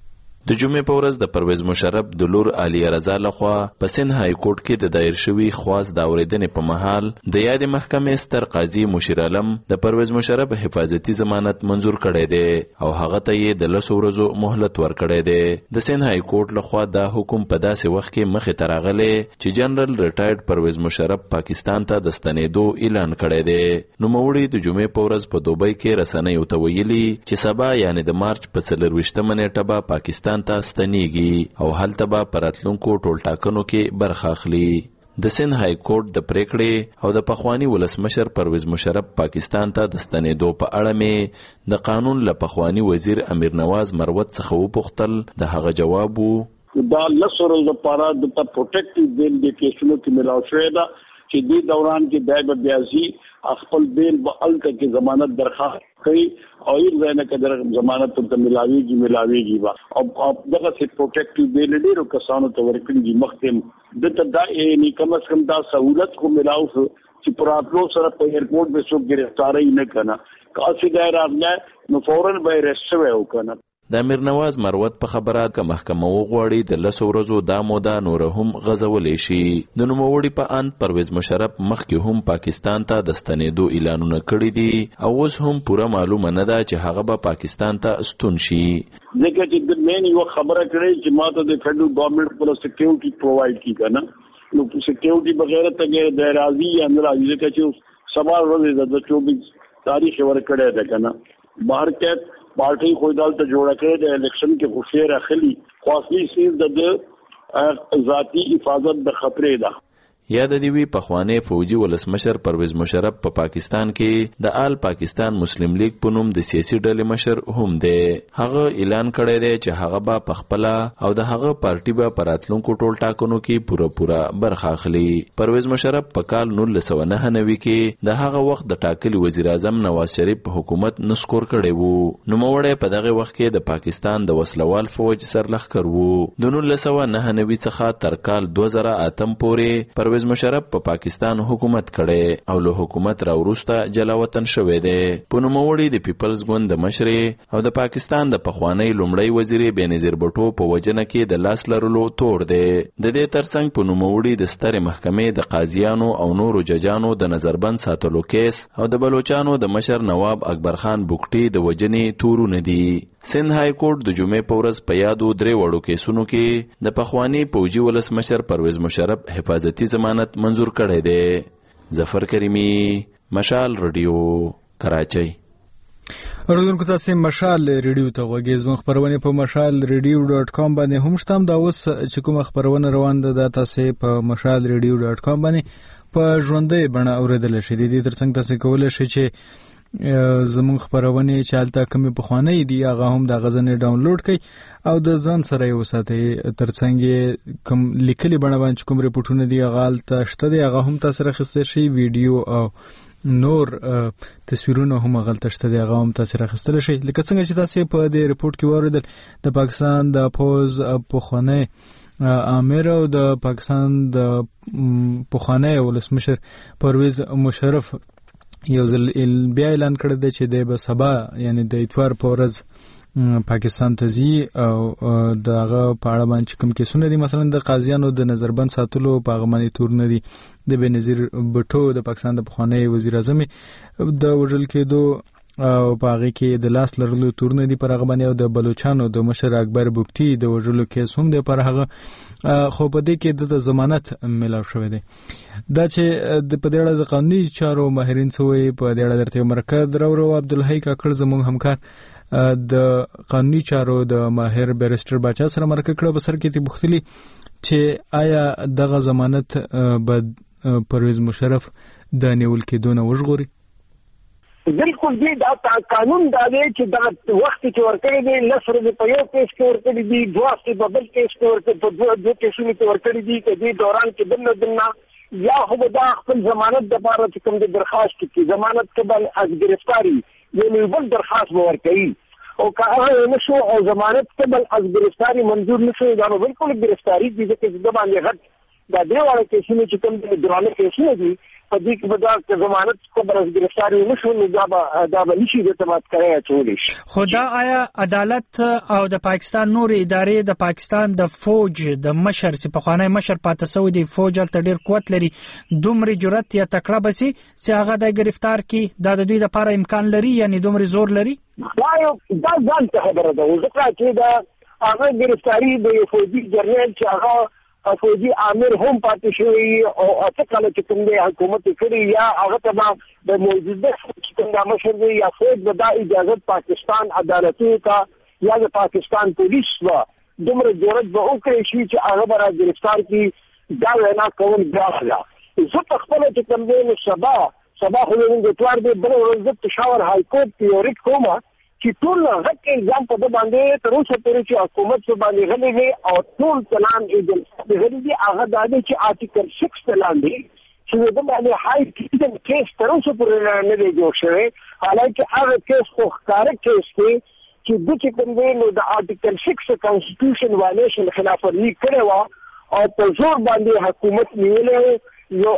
Speaker 20: د جمعې په ورځ د پرویز مشرف د لور عالیه رضا لخوا په سند های کورټ کې د دایر شوی خواست د اوریدنې په مهال د یاد محکمې ستر قاضي مشیر عالم د پرویز مشرف حفاظتي ضمانت منزور کړی دی او هغه ته یې د 10 ورځو مهلت ورکړی دی. د سند های کورټ لخوا دا حکم په داسې وخت کې مخې ته راغلی چې جنرال ریټایرډ پرویز مشرف پاکستان ته د ستنېدو اعلان کړی دی. نوموړي د جمعې په ورځ په دوبۍ کې رسنیو ته ویلي چې سبا یعنی د مارچ په 24 نیټه به پاکستان ته ستنېږي او هلته به په راتلونکو ټولټاکنو کې برخه اخلي. د سند های کورټ د پریکړې او د پخوانی ولسمشر پرویز مشرف پاکستان ته د ستنېدو په اړه مې د قانون له پخوانی وزیر امیر نواز مروت څخه وپوښتل. د هغه جواب وو
Speaker 21: دا 10 ورځې لپاره د پروټیکټیو بیل د کیسونو کې ملاو شوی دا چې د دوران کې دایب بیازي خپل بیل په الته کې ضمانت درخواست کوي او یې ځنه کډر ضمانت ته ملاويږي با او دغه څه پروټیکټیو بیل ډیرو کسانو ته ورکړي مخکې د ته دا یې کم از کم دا سہولت کو ملاو چې پراتلو سره په ایرپورټ به څوک گرفتاری نه کنه کاسي دا راځي نو فورن به ریسټ وکړي.
Speaker 20: د امیر نواز مروت په خبره که محکمه وغواړي د 10 ورځو دا موده نور هم غځولې شي. د نوموړي په اند پرویز مشرف مخکې هم پاکستان ته د ستنېدو اعلانونه کړي دي او اوس هم پوره معلومه نه ده چې هغه به پاکستان ته ستون شي.
Speaker 21: ځکه چې د مین یو خبره کړي چې ماته د فدرل ګورنمنت پر سکیورټي پرووایډ کی کنه نو سکیورټي بغیر ته د راضي اندر راځي چې سبا ورځ د 24 تاریخ ورکړه ده کنه بهر کې پارټي خو دالته جوړه کړې د الیکشن کې خوشیر اخلي خاصي سیز د ذاتی حفاظت د خطرې ده.
Speaker 20: یاد دی وی پخوانی فوجي ولسمشر پرویز مشرف په پاکستان کې د آل پاکستان مسلم لیگ په نوم د سیاسي ډلې مشر هم دی. هغه اعلان کړی دی چې هغه به پخپله او د هغه پارټي به پراتلونکو ټول ټاکنو کې پوره برخه اخلي. پرویز مشرف په کال 1999 کې د هغه وخت د ټاکلي وزیر اعظم نواز شریف په حکومت نسکور کړی وو. نوموړی په دغه وخت کې د پاکستان د وسلوال فوج سرلښکر وو. د 1999 څخه تر کال 2008 پورې پرویز مشرف په پاکستان حکومت کړي او له حکومت را وروسته جلا وطن شوی دی. په نوموړي د پیپلز ګوند د مشر او د پاکستان د پخوانی لومړی وزیر بېنظیر بټو په وجنه کې د لاس لرلو تور دی. د دې ترڅنګ په نوموړي د سترې محکمې د قاضیانو او نورو ججانو د نظربند ساتلو کیس او د بلوچستان د مشر نواب اکبر خان بوکټي د وجنې تورونه دي. سند های کورټ د جمعې په ورځ په یادو 3 وړو کیسونو کې د پخوانی فوجي ولسمشر پرویز مشرف حفاظتي ضمانت منظور کړی دی. ظفر کریمی، مشال رادیو، کراچۍ.
Speaker 1: اوریدونکو تاسو مشال ریډیو ته غوږی زموږ خبرونه په mashalradio.com باندې هم شته. دا اوس چې کوم خبرونه روان ده تاسو په mashalradio.com باندې په ژوندۍ بڼه اوریدل شئ. د دې ترڅنګ تاسو کولای شئ چې زموږ خبرونه چالتہ کمی پخوانی دی هغه هم د غزنې ډاونلوډ کړئ او د ځان سره یو ساتي. ترڅنګ کوم لیکلي بڼه باندې کوم ریپورتونه دی هغه تل شته دی هغه هم تاسو راخسته شي. ویډیو او نور تصویرونه هم غلطه شته دی هغه هم تاسو راخستل شي. لکه څنګه چې تاسو په دې ریپورت کې وریدل د پاکستان د پوز پخوانی امیر او د پاکستان د پخوانی ولسمشر پرویز مشرف یو ځل بیا اعلان کړی دی چې د سبا یعنی د اتوار په ورځ پاکستان ته ځي او دغه په اړه باندې کوم کیسونه دي مثلا د قاضیانو د نظربند ساتلو په هغه باندې تورونه دي د بېنظیر بټو د پاکستان د پخوانی وزیر اعظم د وژل کېدو او په هغه کې د لاس لرلو تورونه دي پر هغه باندې او د بلوچستان د مشر اکبر بوکټي د وژلو کیس هم دی پر هغه خو په دې کې د ضمانت ملاو شوی دی. دا چې د په دې اړه د قانوني چارو ماهرین سوی په دې اړه درته مرکز درو عبدالحی کاکړ زموږ همکار د قانوني چارو د ماهر بیرستر باچا سره مرکه کړه. بسر کې تی بوختلی چې آیا دغه ضمانت به پرویز مشرف د نیول کېدو نه وژغوري؟
Speaker 6: بالکل دی دا قانون دا دی چې دا وخت کې ورکړی دی لسر په یو کیس کې ورکړی دی دوه کې په بل کیس کې ورکړی په دوه کیسونو کې ورکړی دی چې دې دوران کې دنه یا خو دا خپل ضمانت د لپاره چې کوم د درخواست کې ضمانت قبل از گرفتاری یعنی بل درخواست ورکړي او که هغه نشو او ضمانت قبل از گرفتاری منظور نشو دا نو بالکل گرفتاری دي چې د باندې غټ دا دې وړ کیسونه چې کوم د درانه کیسونه دي په دې کې به د ضمانت قبل از گرفتاری نشو نو دا به نشي د اعتماد کړی اچولی شي.
Speaker 11: خو دا آیا عدالت او د پاکستان نور ادارې د پاکستان د فوج د مشر چې پخوانی مشر پاتې شوی دی فوج هلته ډېر قوت لري دومره جرأت یا تکړه بسي چې هغه د گرفتار کې دا د دوی لپاره امکان لري یعنی دومره زور لري؟
Speaker 6: دا ځان ته خبره ده ځکه چې دا هغه گرفتاری د فوجي جنرال چې هغه فوجي امیر هم پاتې شوی او اته کله چې کوم د حکومت کړي یا هغه ته د موجوده کوم د مشر دی یا فوج به دا اجازه پاکستان عدالتونو ته یا د پاکستان پولیس و دومره جرأت به وکړي چې هغه به را گرفتار کړي دا وینا کول ګرانه. زه په خپله چې کوم دی سبا خو د اتوار دی بله ورځ زه پېښور های کورټ کې یو ریټ کومه چې ټول غټ الزام په ده باندې تر اوسه پورې چې حکومت په باندې غلی دی او ټول چلان ایجنسۍ غلی دي هغه دا دی چې آرټیکل 6 چلان دی چې د باندې های کریمینل کیس تر اوسه پورې نه دی جوړ شوی. حالانکه هغه کیس خو ښکاره کیس دی چې د چې کوم دی نو د آرټیکل 6 کانسټیټیوشن وایلیشن خلاف ورزي کړې وه او په زور باندې حکومت نیولی یو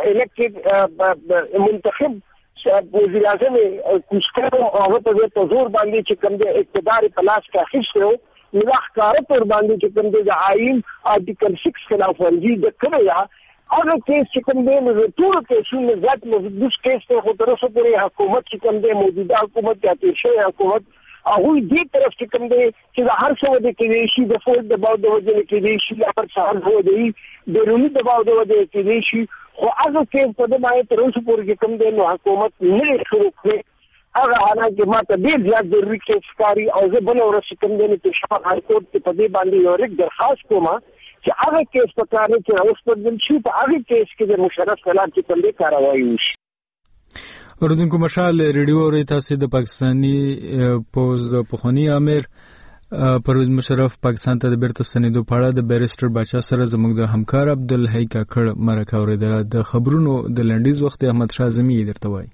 Speaker 6: الیکټډ منتخب وزیر اعظم کوشکر او هغه په زور باندې چې کوم د اقتدار په لاس کې اخیستو نو دا ښکاره پر باندې چې کوم د آئین آرټیکل 6 خلاف ورزي د کړی هغه کیس چې کوم دی نو ټول کیسونه ذات مقدس کیس ته خو تر اوسه پورې حکومت چې کوم دی موجوده حکومت یا تیر شوی حکومت هغه دې طرف چې کوم دی چې د هر څه د کې شي د فوج د باور د وجې کې شي یا پر څار هو دی بیرونی دباو د وجې کې شي خو هغه کیس په دې باندې تر اوسه پورې کوم دی نو حکومت نه شروع کړي هغه حالانکه ما ته ډېر زیات ضروري کیس ښکاري او زه بله ورځ کوم دی نو پېښور های کورټ کې په دې باندې یو ریټ درخواست کوم چې هغه کیس په کار کې راوستل شي، په هغه کیس کې د مشرف خلاف چې کوم کاروایی وشي.
Speaker 1: اوریدونکو مشال ریډیو اوري تاسو د پاکستانی پوز د پخوانی امیر پرویز مشرف پاکستان ته د بیرته ستنېدو په اړه د بیرسټر باچا سره زموږ د همکار عبدالحی کاکړ مرکه اوریدله. د خبرونو د لنډیز وخت احمد شاه زمی درته وایي.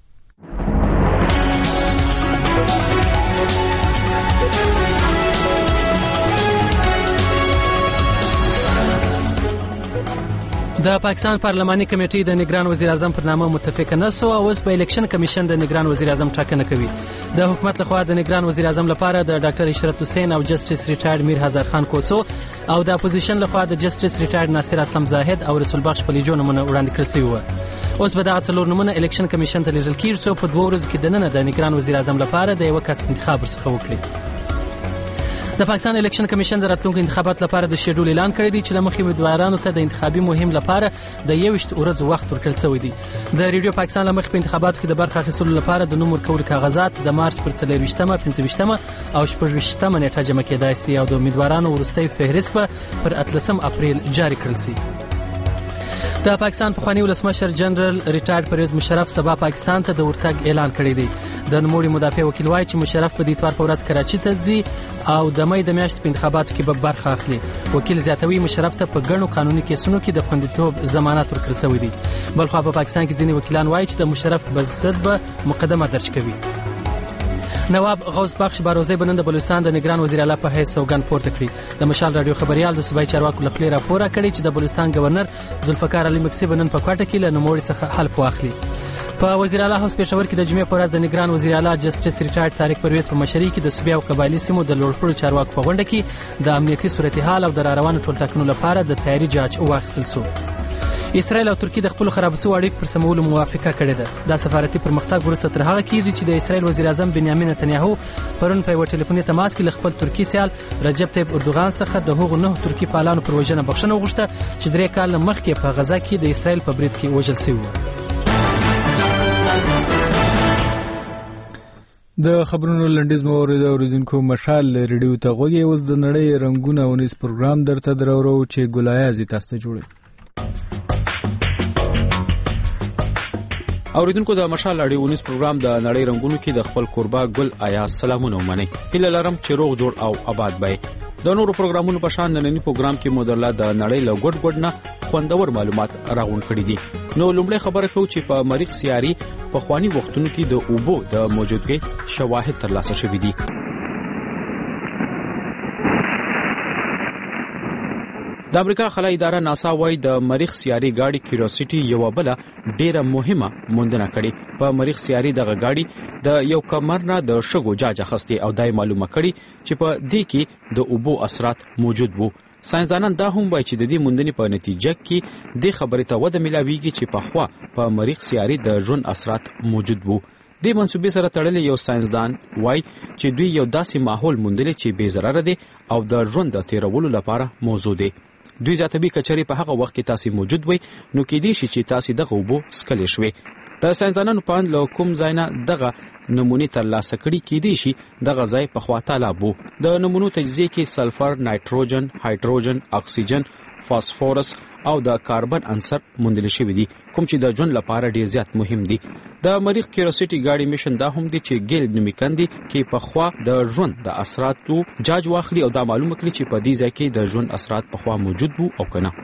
Speaker 2: د پاکستان پارلماني کمیټې د نگران وزیر اعظم پر نامه متفق نه سو او اوس په الیکشن کمیشن د نگران وزیر اعظم ټاکنه کوي. د حکومت لخوا د نگران وزیر اعظم لپاره د ډاکټر اشرت حسین او جسټس ریټایرډ میر هزار خان کوسو او د اپوزیشن لخوا د جسټس ریټایرډ ناصر اسلم زاهد او رسول بخش پلیجو نمونه وړاندې کړل شوی و. اوس به دغه څلور نمونه الیکشن کمیشن ته لیږل کیږي څو په 2 ورځو کې د نن د نگران وزیر اعظم لپاره د یو کس انتخاب ورڅخه وکړي. د پاکستان الیکشن کمیشن د راتلونکو انتخاباتو لپاره د شیډول اعلان کړی دی چې لمخې امیدوارانو ته د انتخابي مهم لپاره د 21 ورځو وخت ورکړل شوی دی. د ریډیو پاکستان لمخې په انتخاباتو کې د برخه اخیستلو لپاره د نوم ورکولو کاغذات د مارچ پر 24مه، 25مه او 26مه نیټه جمع کېدای شي او د امیدوارانو وروستۍ فهرست به پر 18 اپریل جاری کړل شي. د پاکستان پخوانی ولسمشر جنرال ریټایرډ پرویز مشرف سبا پاکستان ته د ورتګ اعلان کړی دی. د نوموړي مدافع وکیل وایي چې مشرف په دې اتوار په ورځ کراچي ته ځي او د مې د میاشتې په انتخاباتو کې به برخه اخلي. وکیل زیاتوي مشرف ته په ګڼو قانوني کیسونو کې د خوندیتوب ضمانت ورکړل شوی دی. بلخو په پاکستان کې ځینې وکیلان وایي چې د مشرف په ضد به مقدمه درج کوي. نواب غوث بخش باروزی بنن د بلوچستان د نگران وزیر اعلی په حیث سوګند پورته کړی. د مشال رادیو خبريال د صوبایي چارواکو لخوا راپور کړی چې د بلوچستان گورنر ذوالفقار علي مکسی بنن په کوټه کې له نوموړي څخه حلف واخلي. په وزیر اعلی هاوس پېښور کې د جمعې په ورځ د نگران وزیر اعلی جسټس ریټایرډ طارق پرویز په مشرۍ کې د صوبې او قبایلي سیمو د لوړپوړو چارواکو په غونډه کې د امنیتي صورتحال او د روانو ټولټاکنو لپاره د تیاری جاج واخیستل شو. اسرائیل او ترکیه د خپل خراب شوو اړیکو پر سمولو موافقه کړې ده. دا سفارتي پرمختګ وروسته تر هغه کېږي چې د اسرائیل وزیر اعظم بنیامین نتنیاهو پرون په یو ټلیفوني تماس کې له خپل ترکي سیال رجب طیب اردوغان څخه د هغو 9 ترکي فعالانو پر وژنه بخښنه وغوښته چې 3 کال مخکې په غزا کې د اسرائیل په برید کې وژل شوي وو.
Speaker 1: د خبرونو لنډیز مو اوریدونکو مشال ریډیو ته غوږی. اوس د نړۍ رنگونه ونیس پروګرام درته درورو چې ګلایازي تاسو ته جوړي.
Speaker 5: اوریدونکو د مشال اړیو ونیس پروګرام د نړۍ رنگونو کې د خپل قربا ګل آیا سلامونه ومني. هیله لرم چې روغ جوړ او آباد وي. د نورو پروګرامونو په شان نننی پروګرام کې مودرلا د نړۍ له ګډ نه خوندور معلومات راغون کړي دي. نو لومړی خبره کوم چې په مریخ سیاري په خواني وختونو کې د اوبو د موجودګۍ شواهد ترلاسه شوي دي. د امریکا خلای اداره ناسا وايي د مریخ سیاري گاډي کیوریوسيټي یو بل ډیره مهمه موندنه کړې. په مریخ سیاري دغه گاډي د یو کمر نه د شګو جاج اخستي او دای معلومه کړي چې په دې کې د اوبو اثرات موجود وو. ساينسدانان دا هم وایي چې د دې موندنې په نتیجه کې د خبرې ته وده ملاويږي چې په خوا په مریخ سیاري د ژوند اثرات موجود وو. د منسوبې سره تړلې یو ساينسدان وایي چې دوی یو داسې ماحول موندلې چې بې ضرر دی او د ژوند د تیرولو لپاره موضوع دی. دوی ذاتبي کچري په هغه وخت کې تاسو موجود وي نو کې دي چې تاسو دغه وبو سکلې شوي. د ساينسدانانو په اند له کوم ځای نه دغه نمونه ترلاسه کړي کې دي چې دغه ځای په خوا تالاب وو. د نمونو تجزیه کې سلفر، نایټروجن، هایدروجن، اکسیجن، فاسفورس او د کاربن عنصر موندل شوی دي کوم چې د ژوند لپاره ډیر زیات مهم دي. د مریخ کیوریوسيټي ګاډي میشن دا هم دي چې ګیل نمیکندي کې په خوا د ژوند د اثراتو جاج واخلي او دا معلومه کړي چې په دې ځای کې د ژوند اثرات په خوا موجود وو او کنه.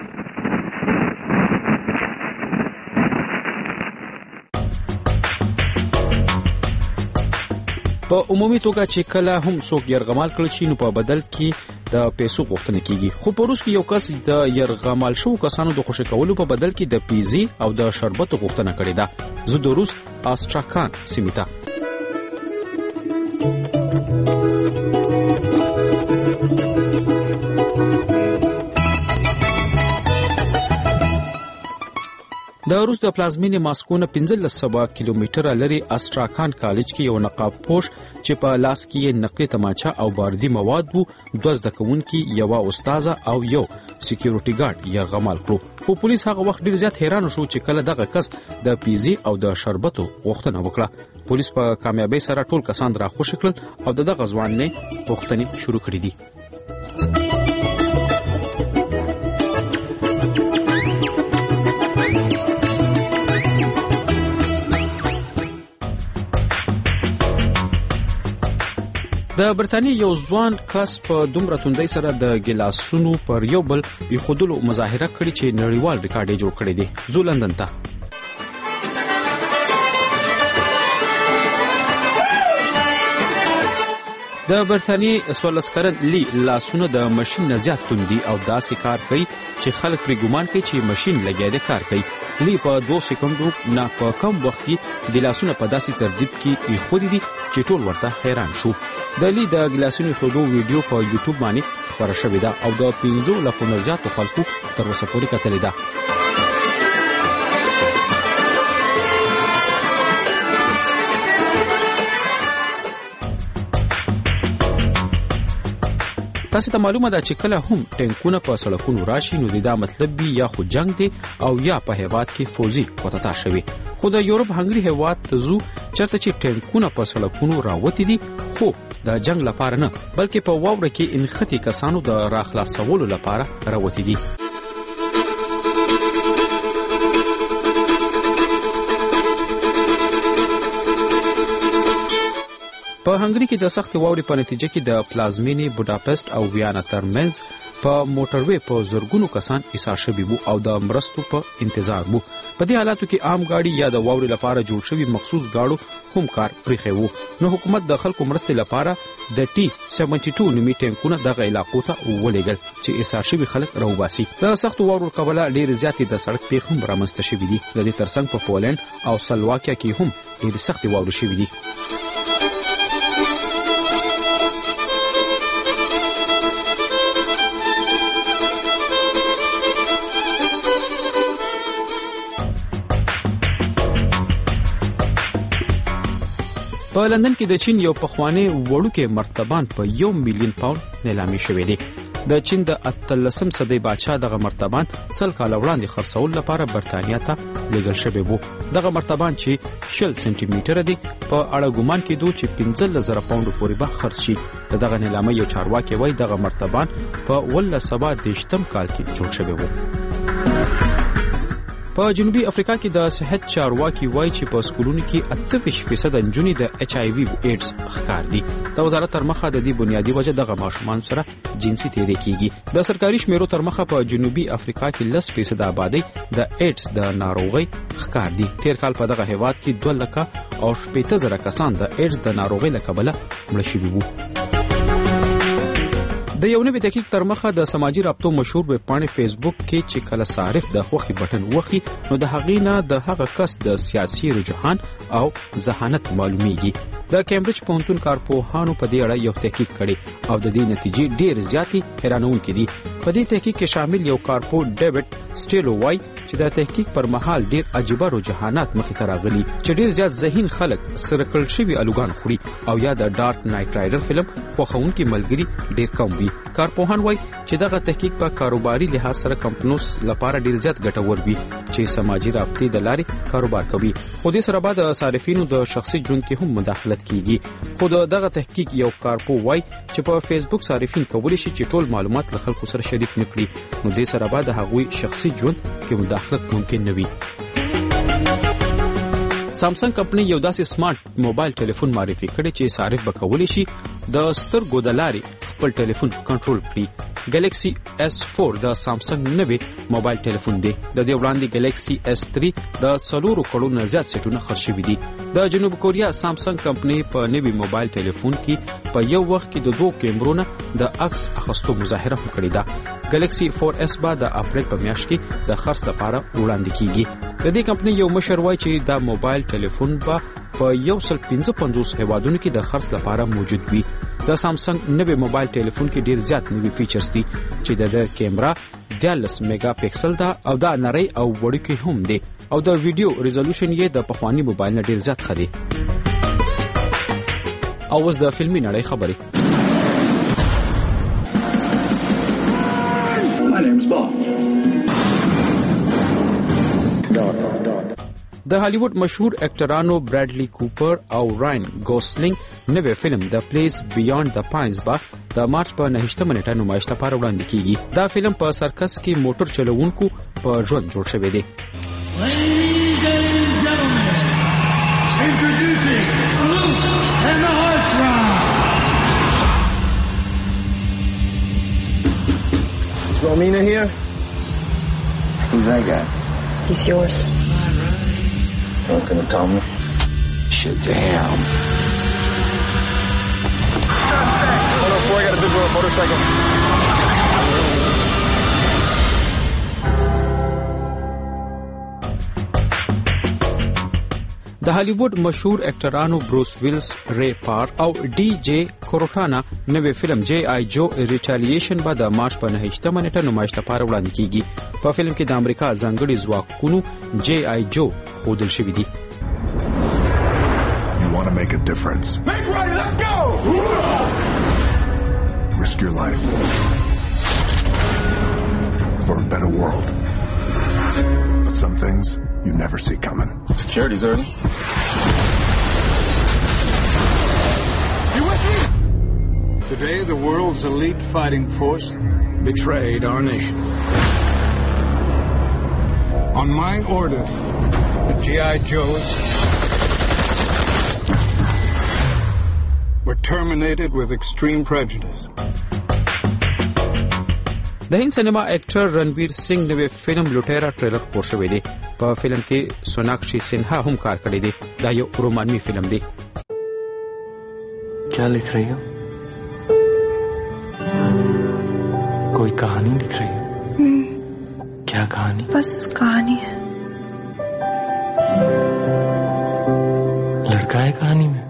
Speaker 5: په عمومي توګه چې کله هم څوک يرغمال کړي شي نو په بدل کې د پیسو غوښتنه کیږي. خو په روس کې یو کس د يرغمال شو کسانو د خوشی کولو په بدل کې د پیزي او د شربت غوښتنه کړې ده. زه د روس آستراکان سیمه د روس د پلازمینې ماسکو نه 1500 کیلومتره لري آستراکان کالج کې یو نقاب پوش چې په لاس کې نقلي تماچا او باردي مواد وو 12 کوونکي یو استاد او یو سکیورټي ګارد يرغمال کړو. خو پولیس هغه وخت ډیر زیات حیران شو چې کله دغه کس د پیزي او د شربتو غوښتنه وکړه. پولیس په کامیابی سره ټول کسان را خوشی کړل او دغه ځوان نه غوښتنې شروع کړې دي. د برتانیې یو ځوان کس په دومره توندۍ سره د ګلاسونو پر یو بل ایښودلو مظاهره کړې چې نړیوال ریکارډ یې جوړ کړی دی. زو لندن ته. د برتانیې 14 کلن لی لاسونه د ماشین نه زیات توند دي او داسې کار کوي چې خلک پرې ګمان کوي چې ماشین لګیا دی کار کوي. لی په 2 سکندو نه په کم وخت کې ګلاسونه په داسې ترتیب کې ایښودي دي چې ټول ورته حیران شو. د لی د ګلاسونو ایښودو ویډیو په یوټیوب باندې خپره شوې ده او د 15 لکو نه زیاتو خلکو تر اوسه پورې کتلې ده. تاسو ته معلومه ده چې کله هم ټینکونه په سړکونو راشي نو دا مطلب بي یا خو جنگ دی او یا په هیواد کې فوزي کوتاه شوي. خو د یورپ هنګري هیواد ته زو چرته چې ټینکونه په سړکونو راوتی دي خو د جنگ لپاره نه بلکې په واوره کې انختی کسانو د راخلاصولو لپاره راوتی دي. په هنګري کې د سخت واورې په نتیجه کې د پلازمینې بوډاپست او ویانا ترمنځ په موټروي په زرګونو کسان ایسار شوي وو او د مرستو په انتظار وو. په دې حالاتو کې عام گاډي یا د واورې لپاره جوړ شوي مخصوص گاډو هم کار پرېښی وو. نو حکومت د خلکو مرستې لپاره د T-72 نومي ټینکونه دغه علاقو ته ولېږل چې ایسار شوي خلک راوباسي. د سختو واورو کبله ډېرې زیاتې د سړک پیښې هم رامنځته شوي دي. د دې ترڅنګ په پولنډ او سلواکیا کې هم ډېرې سختې واورې شوي دي. په لندن کې د چین یو پخوانی وړوکی مرتبان په 1 میلیون پاوند نیلامي شوی دی. د چین د 18 صدۍ بادشاه دغه مرتبان 100 کال وړاندې خرڅول لپاره برتانیا ته لېږل شوی وو. دغه مرتبان چې 60 سانتي میټر دی په اړه ګومان کېدو چې 15,000 پاوند پورې به خرڅ شي. دغه نیلامي یو چارواکي وایي دغه مرتبان په 1918 کال کې جوړ شوی وو. په جنوبي افریقا کې د صحت چارواکي وایي چې په سکولونو کې 88% نجونې د HIV ایډز ښکار دي. د وزارت تر مخه د دې بنیادی وجه دغه ماشومان سره جنسي تیری کیږي. د سرکاري شمیرو تر مخه په جنوبي افریقا کې 10% آبادی د ایډز د ناروغۍ ښکار دي. تیر کال په دغه هیواد کې 2,80,000 کسان د ایډز د ناروغۍ له کبله مړه شوي وو. د یو نوي تحقیق تر مخه د سماجی رابطو مشهور ویب پاڼې فیسبوک کې چې کله صارف د خوخي بټن وخی نو د هغې نه د هغه کس د سیاسي رجحان او ذهانت معلومیږي. د کیمبرج پوهنتون کارپوهانو په دې اړه یو تحقیق کړی او د دې نتیجې ډېر زیاتې حیرانونکې دي. په دې تحقیق کې شامل یو کارپو ډیوډ سټیلو وای چې د تحقیق پر مهال ډېر عجیبه رجحانات مخې ته راغلي چې ډېر زیات ذهین خلک سره کړل شوي الوګان خوري او یا د ډارک نایټ رایډر فلم خوښونکي ملګري ډېر کم وي. کارپوهان وای چې دغه تحقیق په کاروباري لحاظ سره کمپنیو لپاره ډېر زیات ګټور وي چې سماجی رابطې د لارې کاروبار کوي. خو دې سره بعد صارفینو د شخصي ژوند کې هم مداخلت کیږي. خو دغه تحقیق یو کارپو وای چې په فیسبوک صارفین کولی شي چې ټول معلومات له خلکو سره شریک نکړي نو دې سره بعد هغوی شخصي ژوند کې مداخلت ممکن نه وي. سامسنګ کمپنۍ یو داسې سمارټ موبایل ټلیفون معرفي کړی چې صارف به کولی شي د سترګو د لارې خپل ټلیفون کنټرول کړي. ګلیکسي S4 د سامسنګ نوی موبایل ټلیفون دی. د دې وړاندې ګلیکسي S3 د 4 کروڑ نه زیات سیټونه خرڅ شوي دي. د جنوب کوریا سامسنګ کمپنۍ په نوی موبایل ټلیفون کې په یو وخت کې د 2 کیمرونو د عکس اخیستو مظاهره کړې ده. ګلیکسي 4S به د اپریل په میاشت کې د خرڅ لپاره وړاندې کیږي. د دې کمپنۍ یو مشر وایي چې دا موبایل ټلیفون به په 155 هیوادونو کې د خرڅ لپاره موجود وي. د سامسنګ نوی موبایل ټلیفون کې ډیر زیات نوی فیچرز دي چې د کیمرا 13 میگا پکسل ده او دا نری او وړوکی هم دی او د ویډیو ریزولوشن یې د پخوانی موبایل نه ډیر زیات ښه دی. او اوس د فلمي نړۍ خبرې. د هالیوډ مشهور اکټرانو برادلی کوپر او راین ګوسلینګ نوی فلم د پلیس بیانډ د پاینز با د مارچ په 9 نیټه نمایش لپاره وړاندې کیږي. دا فلم په سرکس کې موټر چلوونکو په ژوند جوړ شوی دی.
Speaker 7: Amina here?
Speaker 22: Who's that guy?
Speaker 7: He's yours.
Speaker 22: You're not gonna tell me? Shazam!
Speaker 7: 104, I got a visual on a motorcycle.
Speaker 5: د هالیوډ مشهور اکټرانو بروس ویلس، ری پار او ډي جے کوروټانا نوې فلم جے آی جو ریټالیشن به د مارچ په 9 نیټه نمایش لپاره وړاندې کیږي. په فلم کې د امریکا ځانګړي ځواکونو جے آی جو ښودل شوی دی.
Speaker 23: You want to make a difference. Make ready, let's go! Risk your life for a better world. But some things you never see coming.
Speaker 22: Security's early.
Speaker 23: You with me?
Speaker 24: Today, the world's elite fighting force betrayed our nation. On my order, the G.I. Joes were terminated with extreme prejudice.
Speaker 5: د هند سینما اکټر رنویر سنگ نوې فلم لوټیرا ټریلر خپور شوی دی. په فلم کې سوناکشی سنہا هم کار کړی دی. دا یو رومانوي فلم دی.
Speaker 22: क्या लिख रही हो? कोई कहानी लिख रही हो? क्या कहानी?
Speaker 25: बस कहानी है.
Speaker 22: लड़का है कहानी में?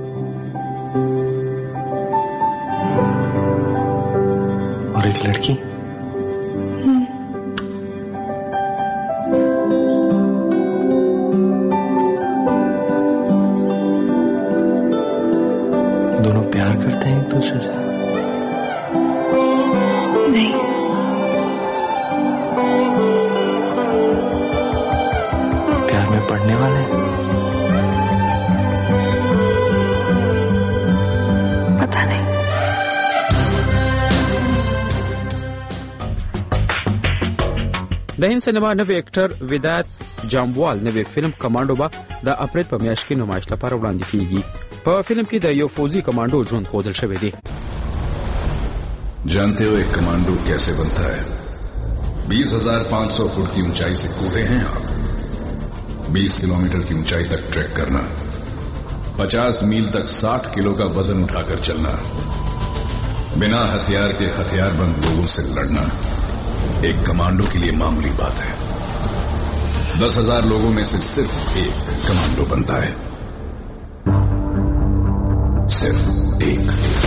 Speaker 22: और एक लड़की? दोनों प्यार करते हैं एक दूसरे से?
Speaker 25: नहीं.
Speaker 22: प्यार में पड़ने वाले हैं?
Speaker 25: पता नहीं.
Speaker 5: د هند سینما نوې اکټر ودایت جاموال نوې فلم کمانډو به د اپریل په میاشت کې نمایش لپاره وړاندې کیږي. په فلم کې د یو فوجي کمانډو ژوند ښودل شوی دی.
Speaker 23: जानते हो एक कमांडो कैसे बनता है? 20,500 फुट की ऊंचाई से कूदे हैं आप. 20 किलोमीटर की ऊंचाई तक ट्रैक करना, 50 मील तक 60 किलो का वजन उठाकर चलना, बिना हथियार के हथियारबंद लोगों से लड़ना एक कमांडो के लिए मामूली बात है. 10,000 लोगों में से सिर्फ एक कमांडो बनता है. सिर्फ एक.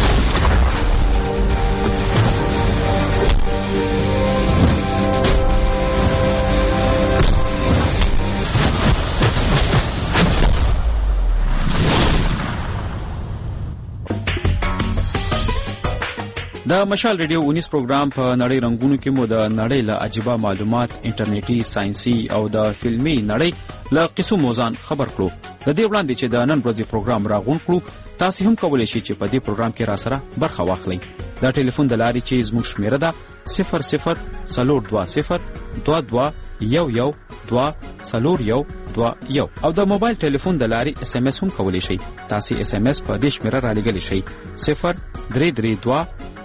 Speaker 5: د مشال ریډیو 19 پروګرام په نړۍ رنگونو کې مو د نړۍ له عجیبه معلومات، انټرنیټي، ساينسي او د فلمي نړۍ له قصو موزان خبر کړو. د دې وړاندې چې د نن ورځې پروګرام راغون کړو، تاسو هم کولای شئ چې په دې پروګرام کې را سره برخه واخلئ. دا ټلیفون د لارې چې زموږ شمیره ده 0042011201 او د موبایل ټلیفون د لارې اس ام اس هم کولای شئ. تاسو اس ام اس په دې شمیره را لګلی شئ 0332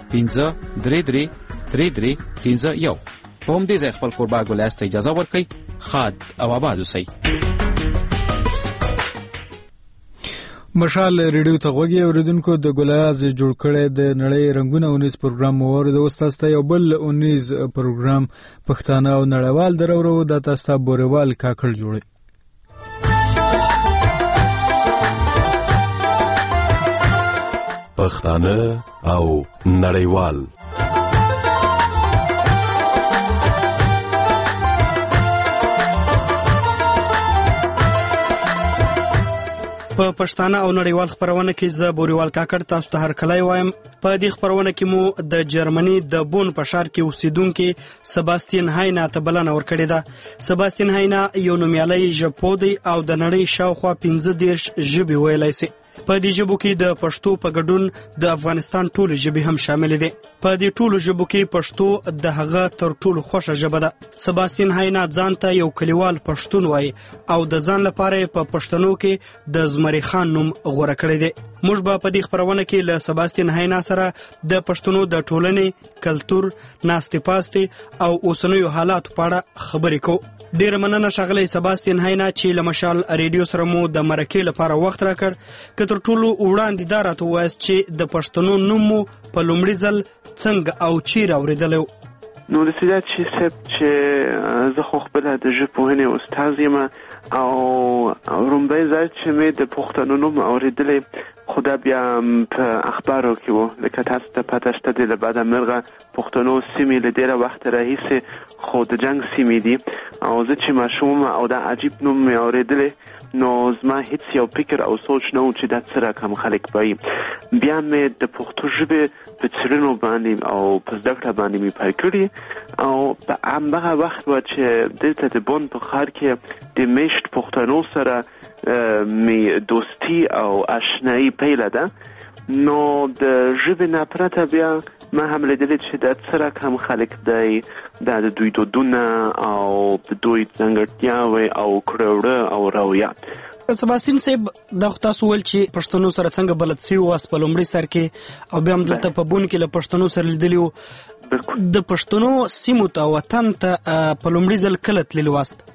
Speaker 5: 15333351. په همدې ځای خپل کوربه ګولاس ته اجازه ورکړئ. خاد او آباد اوسئ.
Speaker 1: مشال ریډیو ته غوږی اوریدونکو، د ګولاز جوړ کړی د نړۍ رنگونه 19 پروګرام مور د استاد یو بل 19 پروګرام پښتانه او نړیوال درورو د تاسو بوريوال کاکړ جوړي.
Speaker 26: پښتانه او نړیوال.
Speaker 27: په پښتانه او نړیوال خبرونه کې زه بوريوال کاکړ تاسو ته هر کله وایم. په دې خبرونه کې مو د جرمني د بون په ښار کې اوسیدونکو سباستین هاینا ته بلنه ورکړې ده. سباستین هاینا یو نومیالی ژبپوه او د نړۍ شاوخوا 15 ژبې ویلای شي. په دې ژبو کې د پښتو په ګډون د افغانستان ټول ژبې هم شامل دي. په دې ټول ژبو کې پښتو د هغه تر ټولو خوښه ژبه ده. سباستین هاینا ځان ته یو کلیوال پښتون وایي او د ځان لپاره په پښتنو کې د زمری خان نوم غوړه کړی دی. موږ به په دې خبرونه کې له سباستین هاینا سره د پښتنو د ټولنې، کلتور، ناستې پاستې او اوسنیو حالاتو په اړه خبرې کوو. ډېره مننه ښاغلی سباستین هاینا چې له مشال ریډیو سره مو د مرکې لپاره وخت راکړ. که تر ټولو وړاندې دا راته ووایاست چې د پښتنو نوم مو په لومړي ځل څنګه او چیرې اورېدلی و؟
Speaker 3: نو د سیدات چې زه خو خپله د ژبپوهنې استاذ یم او لومړی ځل چې مې د پښتنو نوم اورېدلی خو دا بیا په اخبارو کې و. لکه تاسو ته پته شته دی له بده مرغه پښتنو سیمې له ډېره وخته راهیسې خو د جنګ سیمې دي او زه چې ماشوم او دا عجیب نوم مې اورېدلی نو زما هیڅ یو فکر او سوچ نه و چې دا څه راکم خلک به وي. بیا مې د پښتو ژبې په څېړنو باندې او په زده کړه باندې مې پیل کړي او په همدغه وخت و چې دلته د بون په ښار کې د میشت پښتنو سره مې دوستي او اشنایي پیله ده. نو د ژبې نه پرته بیا ما هم لیدلی چې دا څه رقم خلک دی، دا د دوی دودونه او د دوی ځانګړتیاوې او کړه او رویات.
Speaker 27: سباستین صاحب دا خو تاسو ویل چې پښتنو سره څنګه بلد سوي واست په لومړي سر کې او بیا هم دلته په بون کې له پښتنو سره لیدلي وو. د پښتنو سیمو ته وطن ته په لومړي ځل کله تللي واست؟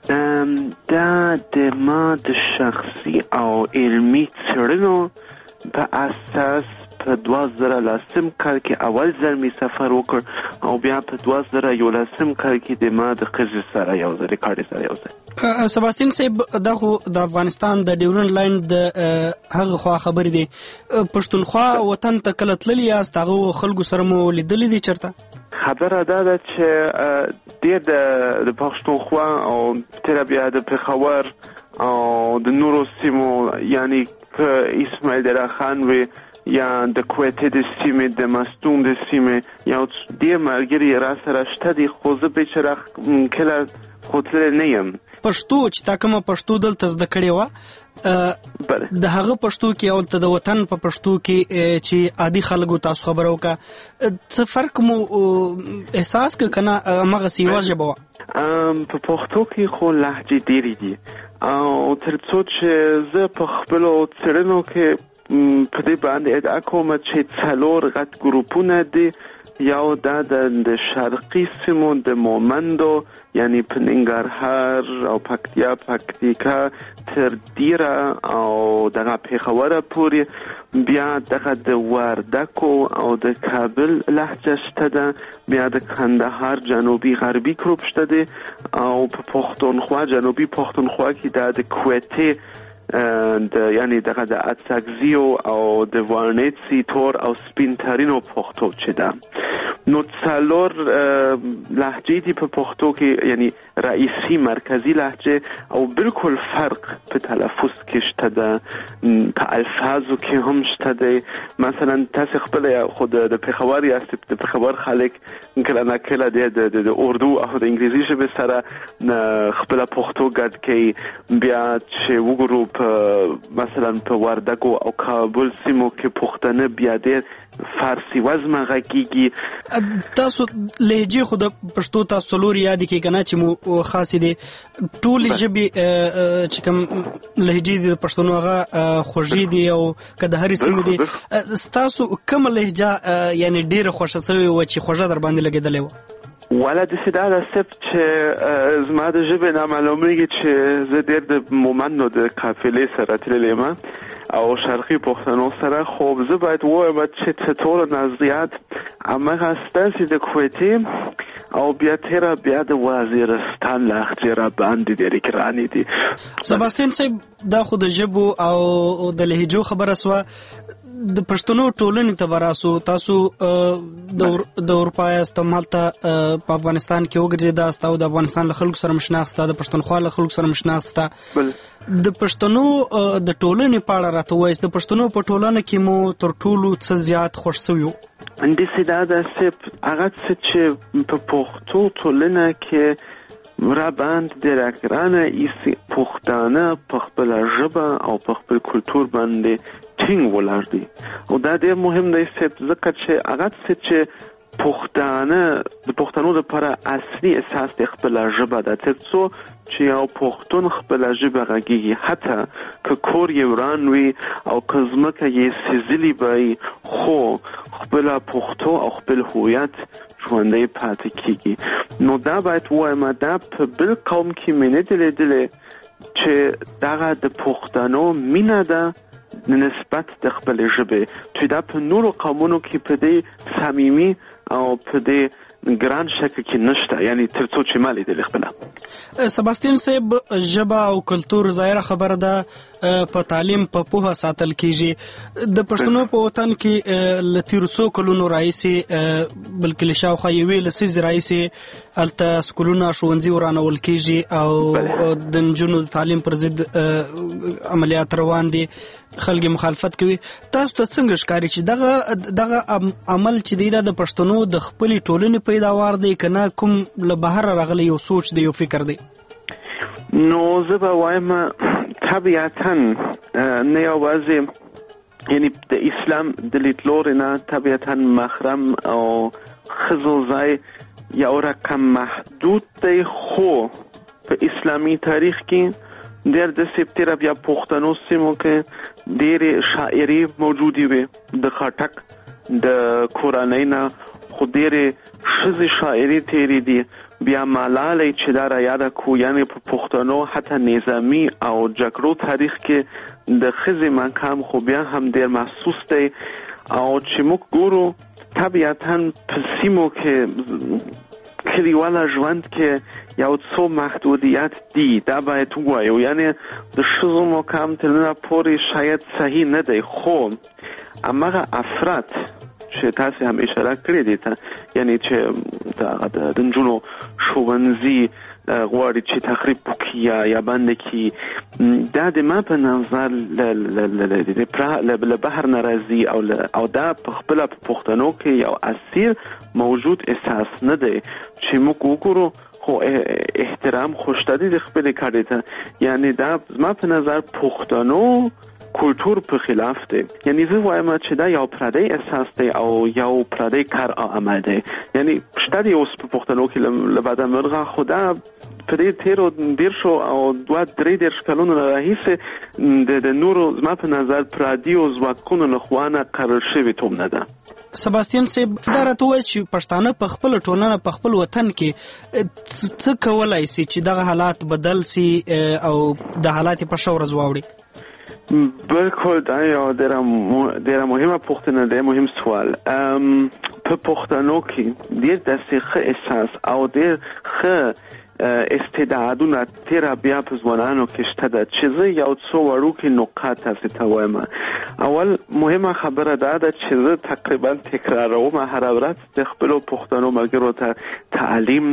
Speaker 3: دا د ما د شخصي او علمي څېړنو په اساس په 2010 کال کې اول ځل می سفر وکړ او بیا په 2011 کال کې د ما د قضیې سره یو ځل کاري سره یو ځل.
Speaker 27: سباستین صاحب دا خو د افغانستان د ډیورنډ لاین د هغه خوا خبرې دي. پښتونخوا وطن ته کله تللی یاست؟ هغه خلکو سره مو لیدلی دي چېرته؟
Speaker 3: خبره دا ده چې ډېر د پښتونخوا او تر بیا د پېښور او د نورو سیمو یعنی که اسماعیل دره خان وي یا د کویتې د سیمې د مستون د سیمې یا ډېر ملګري را سره شته دي خو زه بیچاره کله خو تللی نه یم.
Speaker 27: پښتو چې تا کومه پښتو دلته زده کړې وه د هغه پښتو کې او ته د وطن په پښتو کې چې عادي خلکو تاسو خبره وکړه څه فرق مو احساس که کنه همغسې یوه ژبه وه؟
Speaker 3: په پښتو کې خو لهجې ډېرې دي او تر څو چې زه په خپلو څېړنو کې په دې باندې ادعا کوم چې 4 غټ ګروپونه دي. یو دا د شرقي سیمو د مومندو یعنی په ننګرهار او پکتیکا تر دیره او دغه پېښوره پورې، بیا دغه د وردکو او د کابل لهجه شته ده، بیا د کندهار جنوبي غربي ګروپ شته دی او په پښتونخوا جنوبي پښتونخوا کې دا د کویتې یعنی دغه د اتساکزیو او د وارنیتسی تور او سپینترینو پښتو چې ده. نو 4 لهجې دي په پښتو کې یعنی رئیسی مرکزی لهجه او بالکل فرق په تلفظ کې شته ده، په الفاظو کې هم شته دی. مثلا تاسو خپل خود د پېښور یا د پېښور خلک کله نه کله د اردو او د انګلیسي ژبې سره خپل پښتو ګډ کوي. بیا چې وګورو مثلا په وردګو او کابل سیمو کې پښتانه بیا ډېر فارسی وزمه غږیږي.
Speaker 27: تاسو لهجې خو د پښتو تاسو څلور یادې کې کنه چې مو خاصې دي ټولې ژبې چې کوم لهجې دي د پښتنو هغه خوږې دي او که د هرې سیمې دي ستاسو کومه لهجه یعنی ډېره خوښه سوې وه چې خوږه در باندې لګېدلې وه؟
Speaker 3: ولا داسې دا ده صرف چې زما د ژبې نه معلومېږي چې زه ډېر د مومندو د قافلې سره تللی یم او شرقي پښتنو سره. خو زه باید ووایم چې څټوره نه زیات همغه ستاسې د کویتې او بیا تیره بیا د وزیرستان لهجې را باندې ډېرې ګرانې دي.
Speaker 27: سباستین صاحب دا خو د ژبو او د لهجو خبره سوه، د پښتنو ټولنې ته براسو تاسو د اروپا یاست هلته په افغانستان کې وګرځېداست او د افغانستان له خلکو سره مشناخت ستا، د پښتونخوا له خلکو سره مشناخت ستا. د پښتنو د ټولنې په اړه راته ووایاست، د پښتنو په ټولنه کې مو تر ټولو څه زیات خوښ سوي وو؟
Speaker 3: همداسې دا ده صرف هغه څه چې په پښتو ټولنه کې را باندې ډېره ګرانه ایسي پښتانه په خپله ژبه او په خپل کلتور باندې ټینګ ولاړ دي او دا ډېر مهم دی ځکه چې هغه څه چې پښتنو لپاره اصلي اساس د خپل ژبه ده ترڅو چې یو پښتون خپل ژبه غږیږي حتی که کور یې وران وي او که ځمکه یې سیزلي وي خو خپل پښتو او خپل هویت ژوندی پاتې کیږي. نو دا باید ووایم دا په بل قوم کې مې نه دي لیدلې چې دغه د پښتنو مینه ده نسبت د خپل ژبې چې دا په نورو قومونو کې په دې صمیمي او په دې ګران شکل کې نشته یعنی ترڅو چې ما لیدل خپل.
Speaker 27: سباستین صاحب ژبه او کلتور ظاهره خبره ده په تعلیم په پوهه ساتل کیږي د پښتنو په وطن کې لتیر څو کلونو راځي بلکې شاوخوا یوې لسیز راځي الته سکولونه ښوونځي ورانول کیږي او د نجونو تعلیم پر ضد عملیات روان دي خلک مخالفت کوي. تاسو ته څنګه ښکاري چې دغه عمل چې دی د پښتنو د خپل ټولنې پیداوار دی کنه کوم له بهر راغلی یو سوچ دی یو فکر دی؟
Speaker 3: نو زه به وایم طبیعتا نه یوازې یعنی د اسلام د لیدلوري نه طبیعتا محرم او ښځو ځای یو رقم محدود دی خو په اسلامي تاریخ کې ډېر د سپتره بیا پښتنو سیمو کې ډېرې شاعري موجودې وي د خټک د کورنۍ نه خو ډېرې ښځې شاعري تیرې دي بیا ملالۍ چې دا را یاده کو یعنی په پښتنو حتی نظامي او جګړو تاریخ کې د ښځې مقام خو بیا هم ډېر محسوس دی او چې موږ ګورو طبیعتا په سیمو کې کلیواله ژوند کې یو څو محدودیت دي دا باید ووایو یعنی د ښځو مقام تر ننه پورې شاید صحیح نه دی خو هماغه افراد چې تاسو هم اشاره کړې دي ته یعنی چې د نجونو ښوونځي غواړي چې تخریب وکړي یا بند کړي دا د ما په نظر له بهر نه راځي او دا په خپله په پښتنو کې یو اصیل موجود احساس نه دی چې موږ وګورو خو احترام خوشتدي د خپلې کړې ته یعنی دا ما په نظر پښتنو کلتور په خلاف دی یعنی زه وایم چې دا یو پردی احساس دی او یو پردی کار او عمل دی یعنی شته دی اوس په پښتنو کې لباده مرغه خدا په دې تیرو دیرشو او 2-3 کلونو راهیسې د نورو زما په نظر پردي او ځواکونو له خوا نه قرار شوې توم نه ده.
Speaker 27: سباستین صاحب دا راته وایي چې پښتانه په خپل ټولنه په خپل وطن کې څه کولای شي چې دغه حالات بدل شي او د حالات په شاور زواوړي؟
Speaker 3: بالکل دا یو ډېره مهمه پوښتنه ده مهم سوال په پښتنو کې ډېر داسې ښه احساس او ډېر ښه استعدادونه تیره بیا په ځوانانو کې شته ده چې زه یو څو وړوکي نقاط تاسې ته وایم. اول مهمه خبره دا ده چې زه تقریبا تکراروم هره ورځ د خپلو پښتنو ملګرو ته تعلیم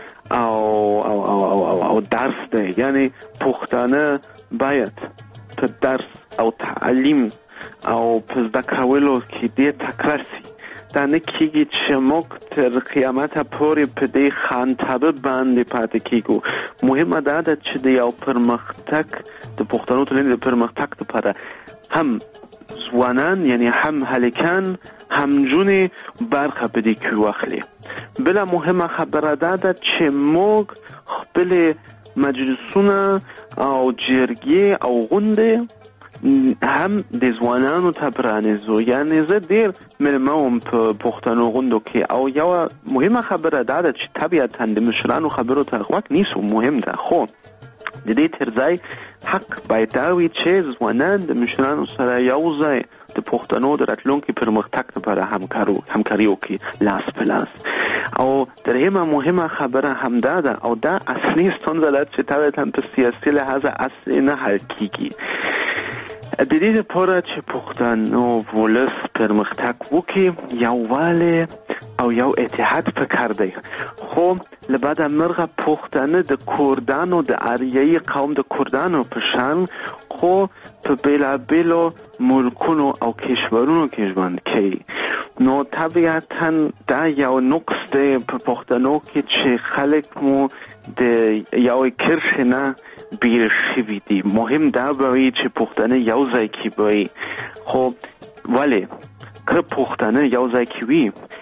Speaker 3: او درس دی یعنی پښتانه باید په درس او تعلیم او په زده کولو کې ډېر تکرار سي دا نه کېږي چې موږ تر قیامته پورې په دې خانتبه باندې پاتې کېږو. مهمه دا ده چې د یو پرمختګ د پښتنو ټولنې د پرمختګ لپاره هم ځوانان یعنی هم هلکان هم نجونې برخه په دې کې واخلي. بله مهمه خبره دا ده چې موږ خپلې مجلسونه او جرګې او غونډې هم د ځوانانو ته پرانیزو یعنی زه ډېر مېلمه وم په پښتنو غونډو کې او یوه مهمه خبره دا ده چې طبیعتا د مشرانو خبرو ته غوږ نیسو مهم ده خو د دې تر ځای حق باید دا وي چې ځوانان د مشرانو سره یو ځای د پښتنو د راتلونکي پرمختګ لپاره همکاري وکړي لاس په لاس. او درېیمه مهمه خبره همدا ده او دا اصلي ستونزه ده چې طبیعتا په سیاسي لحاظه اصلي نه حل کیږي. د دې لپاره چې پښتنو ولس پرمختګ وکړي یووالی او یو اتحاد پکار دی خو له بعده مرغه پښتانه د کردانو د آریایي قوم د کردانو په شان خو په بېلابېلو ملکونو او کشورونو کې ژوند کوي. نو طبیعتا دا یو نقص دی په پښتنو کې چې خلک مو د یوې کرښې نه بېل شوي دي. مهم دا به وي چې پښتانه یو ځای کې وي خو ولې که پښتانه یو ځای کې وي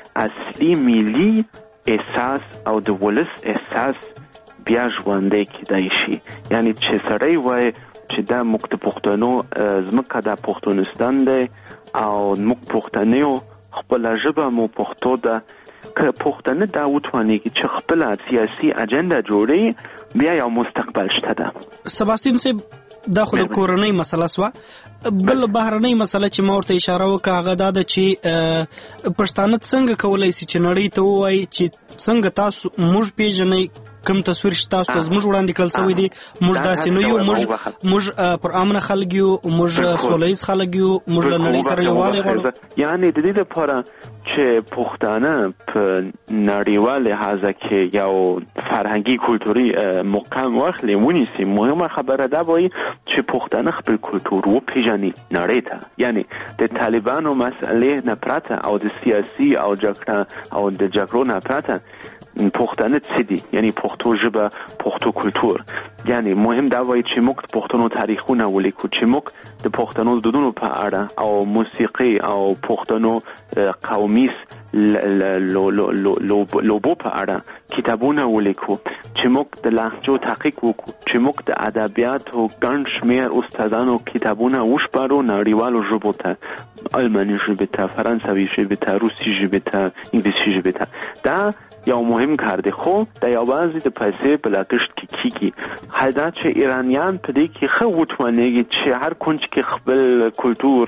Speaker 3: اصلي ملي احساس او د ولس احساس بیا ژوندی کیدای شي. یعنی چې سړی وای چې دا موږ د پښتنو زمکه د پښتونستان دی او موږ پښتنو خپل ژبه مو پښتو ده، که پښتنه دا وتوانیږي چې خپل سیاسي اجنډا جوړي بیا یو مستقبل شته ده.
Speaker 27: سباستین صاحب دا خو د کورنۍ مسله سوه. بل بهرنۍ مسله چې ما ورته اشاره وکړه هغه دا ده چې پښتانه څنګه کولی شي چې نړۍ ته ووایي چې څنګه تاسو موږ پیژنئ، کوم تصویر چې تاسو ته زموږ وړاندې کړل شوی دی، موږ داسې نه یو، موږ پر امنه خلک یو، موږ سوله ییز خلک یو، موږ له نړۍ سره یووالی غواړو.
Speaker 3: یعنې د دې لپاره چې پښتانه په نړیوال لحاظه کې یو فرهنګي کلتوري مقام واخلي ونیسي، مهمه خبره دا وایي چې پښتانه خپل کلتور وپېژني نړۍ ته. یعنی د طالبانو مسئلې نه پرته او د سیاسي او د جګړو نه پرته پښتانه څه دي، یعنی پښتو ژبه، پښتو کلتور. یعنی مهم دا وایي چې موږ د پښتنو تاریخونه ولیکو، چې موږ د پښتنو دودونو په اړه او موسیقي او پښتنو قومیز لوبو په اړه کتابونه ولیکو، چې موږ د لهجو تحقیق وکړو، چې موږ د ادبیاتو ګڼ شمېر استادانو کتابونه وشپارو نړیوالو ژبو ته، الماني ژبې ته، فرانسوي ژبې ته، روسي ژبې ته، انګلیسي ژبې ته. دا یو مهم کار دی، خو دا یوازې د پیسې په لګښت کې کیږي. حدا چې ایرانیان په دې کې ښه وتوانیږي چې هر کونج کې خپل کلتور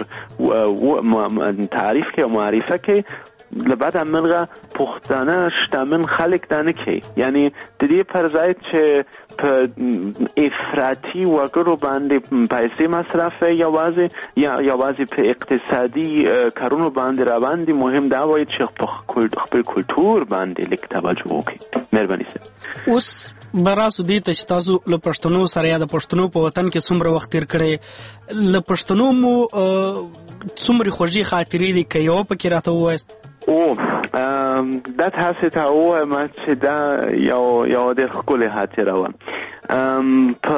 Speaker 3: تعریف کې او معرفه کې، لبعد عملغه پښتانه شتمن خلک دا نه کوي. یعنی د دې پر ځای چې په افراطي وګړو باندې پیسې مصرف یوازې په اقتصادي کارونو باندې روان دي، مهم دا وایي چې خپل کلتور باندې لیک توجه وکړي. مهرباني سره
Speaker 27: اوس براسو دې ته چې تاسو له پښتنو سره یا د پښتنو په وطن کې څومره وخت تیر کړی، له پښتنو مو څومره خوږې خاطرې دي که یوه پکې راته ووایاست؟
Speaker 3: دا تاسو ته ووایم چې دا یو ډېر ښکلې خاطره وه. په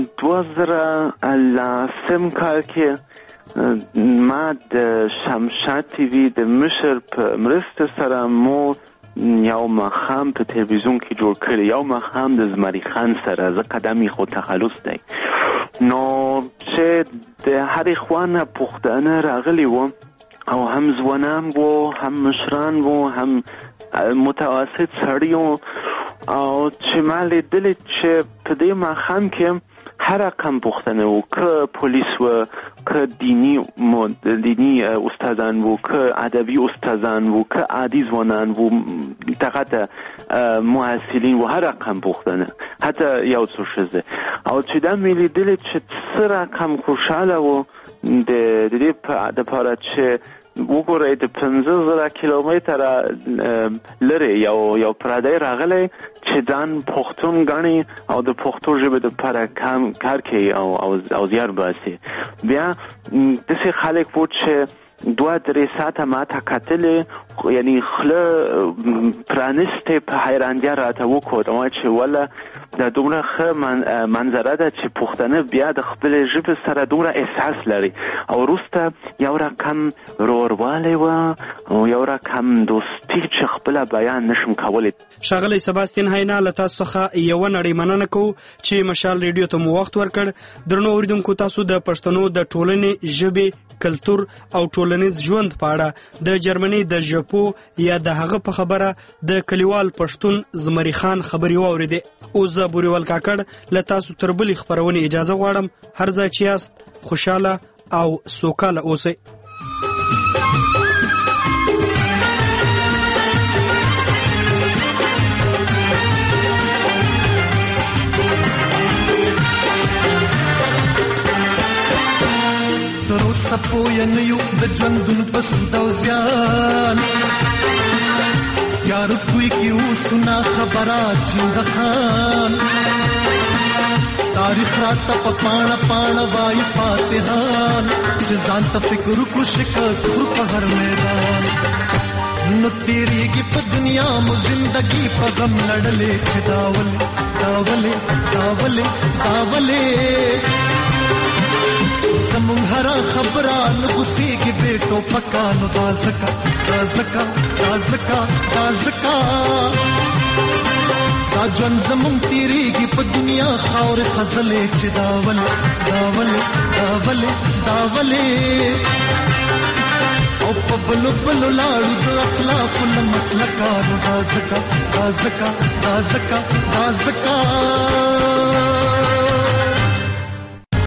Speaker 3: 2008 کال کې ما د شمشاد ټي وي د مشر په مرسته سره مو یو ماښام په تلویزیون کې جوړ کړی، یو ماښام د زمري خان سره، ځکه دا مې خو تخلص دی. نو چې د هرې خوا نه پښتانه راغلي وو او هم ځوانان وو، هم مشران وو، هم متوسط سړي وو، او چې ما لیدلې چې په دې ماښام کې هر رقم پښتانه وو، که پولیس وو، که دینی استادان وو، که ادبي استادان وو، که عادي ځوانان وو، دغه محصلین وو، هر رقم پښتانه، حتی یو څو ښځې. او چې دا مې لیدلې چې څه رقم خوشحاله وو د دې دپاره چې وګورئ د 15,000 کیلومتره لرې یو پردی راغلی چې ځان پښتون ګڼي او د پښتو ژبې دپاره کار کوي او زیار باسي. بیا داسې خلک وو چې 2-3 ساعته ما ته کتلې، یعنی خوله پرانیستې، په حیرانتیا راته وکړه چې وله دا دومره ښه منظره ده چې پښتانه بیا د خپلې ژبې سره دومره احساس لري. او وروسته یو رقم وروروالی وه او یو رقم دوستي چې خپله بیان نشم کولی.
Speaker 27: ښاغلی سباستین هینا، له تاسو څخه یوه نړۍ مننه کوو چې مشال ریډیو ته مو وخت ورکړ. درنو اوریدونکو، تاسو د پښتنو د ټولنې، ژبې، کلتور او ټولنیز ژوند په اړه د جرمني د ژبو یا د هغه په خبره د کلیوال پښتون زمري خان خبرې واورېدې. اوس زه بوریوال کاکړ له تاسو تر بلې خپرونې اجازه غواړم. هر ځای چې یاست خوشحاله او سوکاله اوسئ.
Speaker 4: سپوی نیو د ژوندون په سود او زیان، یار کوئی کیو سنا خبرات چنګ خان، تاریخ رات په پاڼه پاڼه وای فاتحان، چې ځان ته فکر کو شکست په هر میدان. نو تیریږي په دنیا مو زندگی په غم لړلې چې داولې زمون هر خبران غصیږي بیٹو پکانو دازکا دازکا دازکا دازکا دا ژوند زمون تیریږي په دنیا خاور خزلې چې داولې داولې داولې داولې او په بلو بلو لاړو د اسلاف المسلکانو دازکا دازکا دازکا دازکا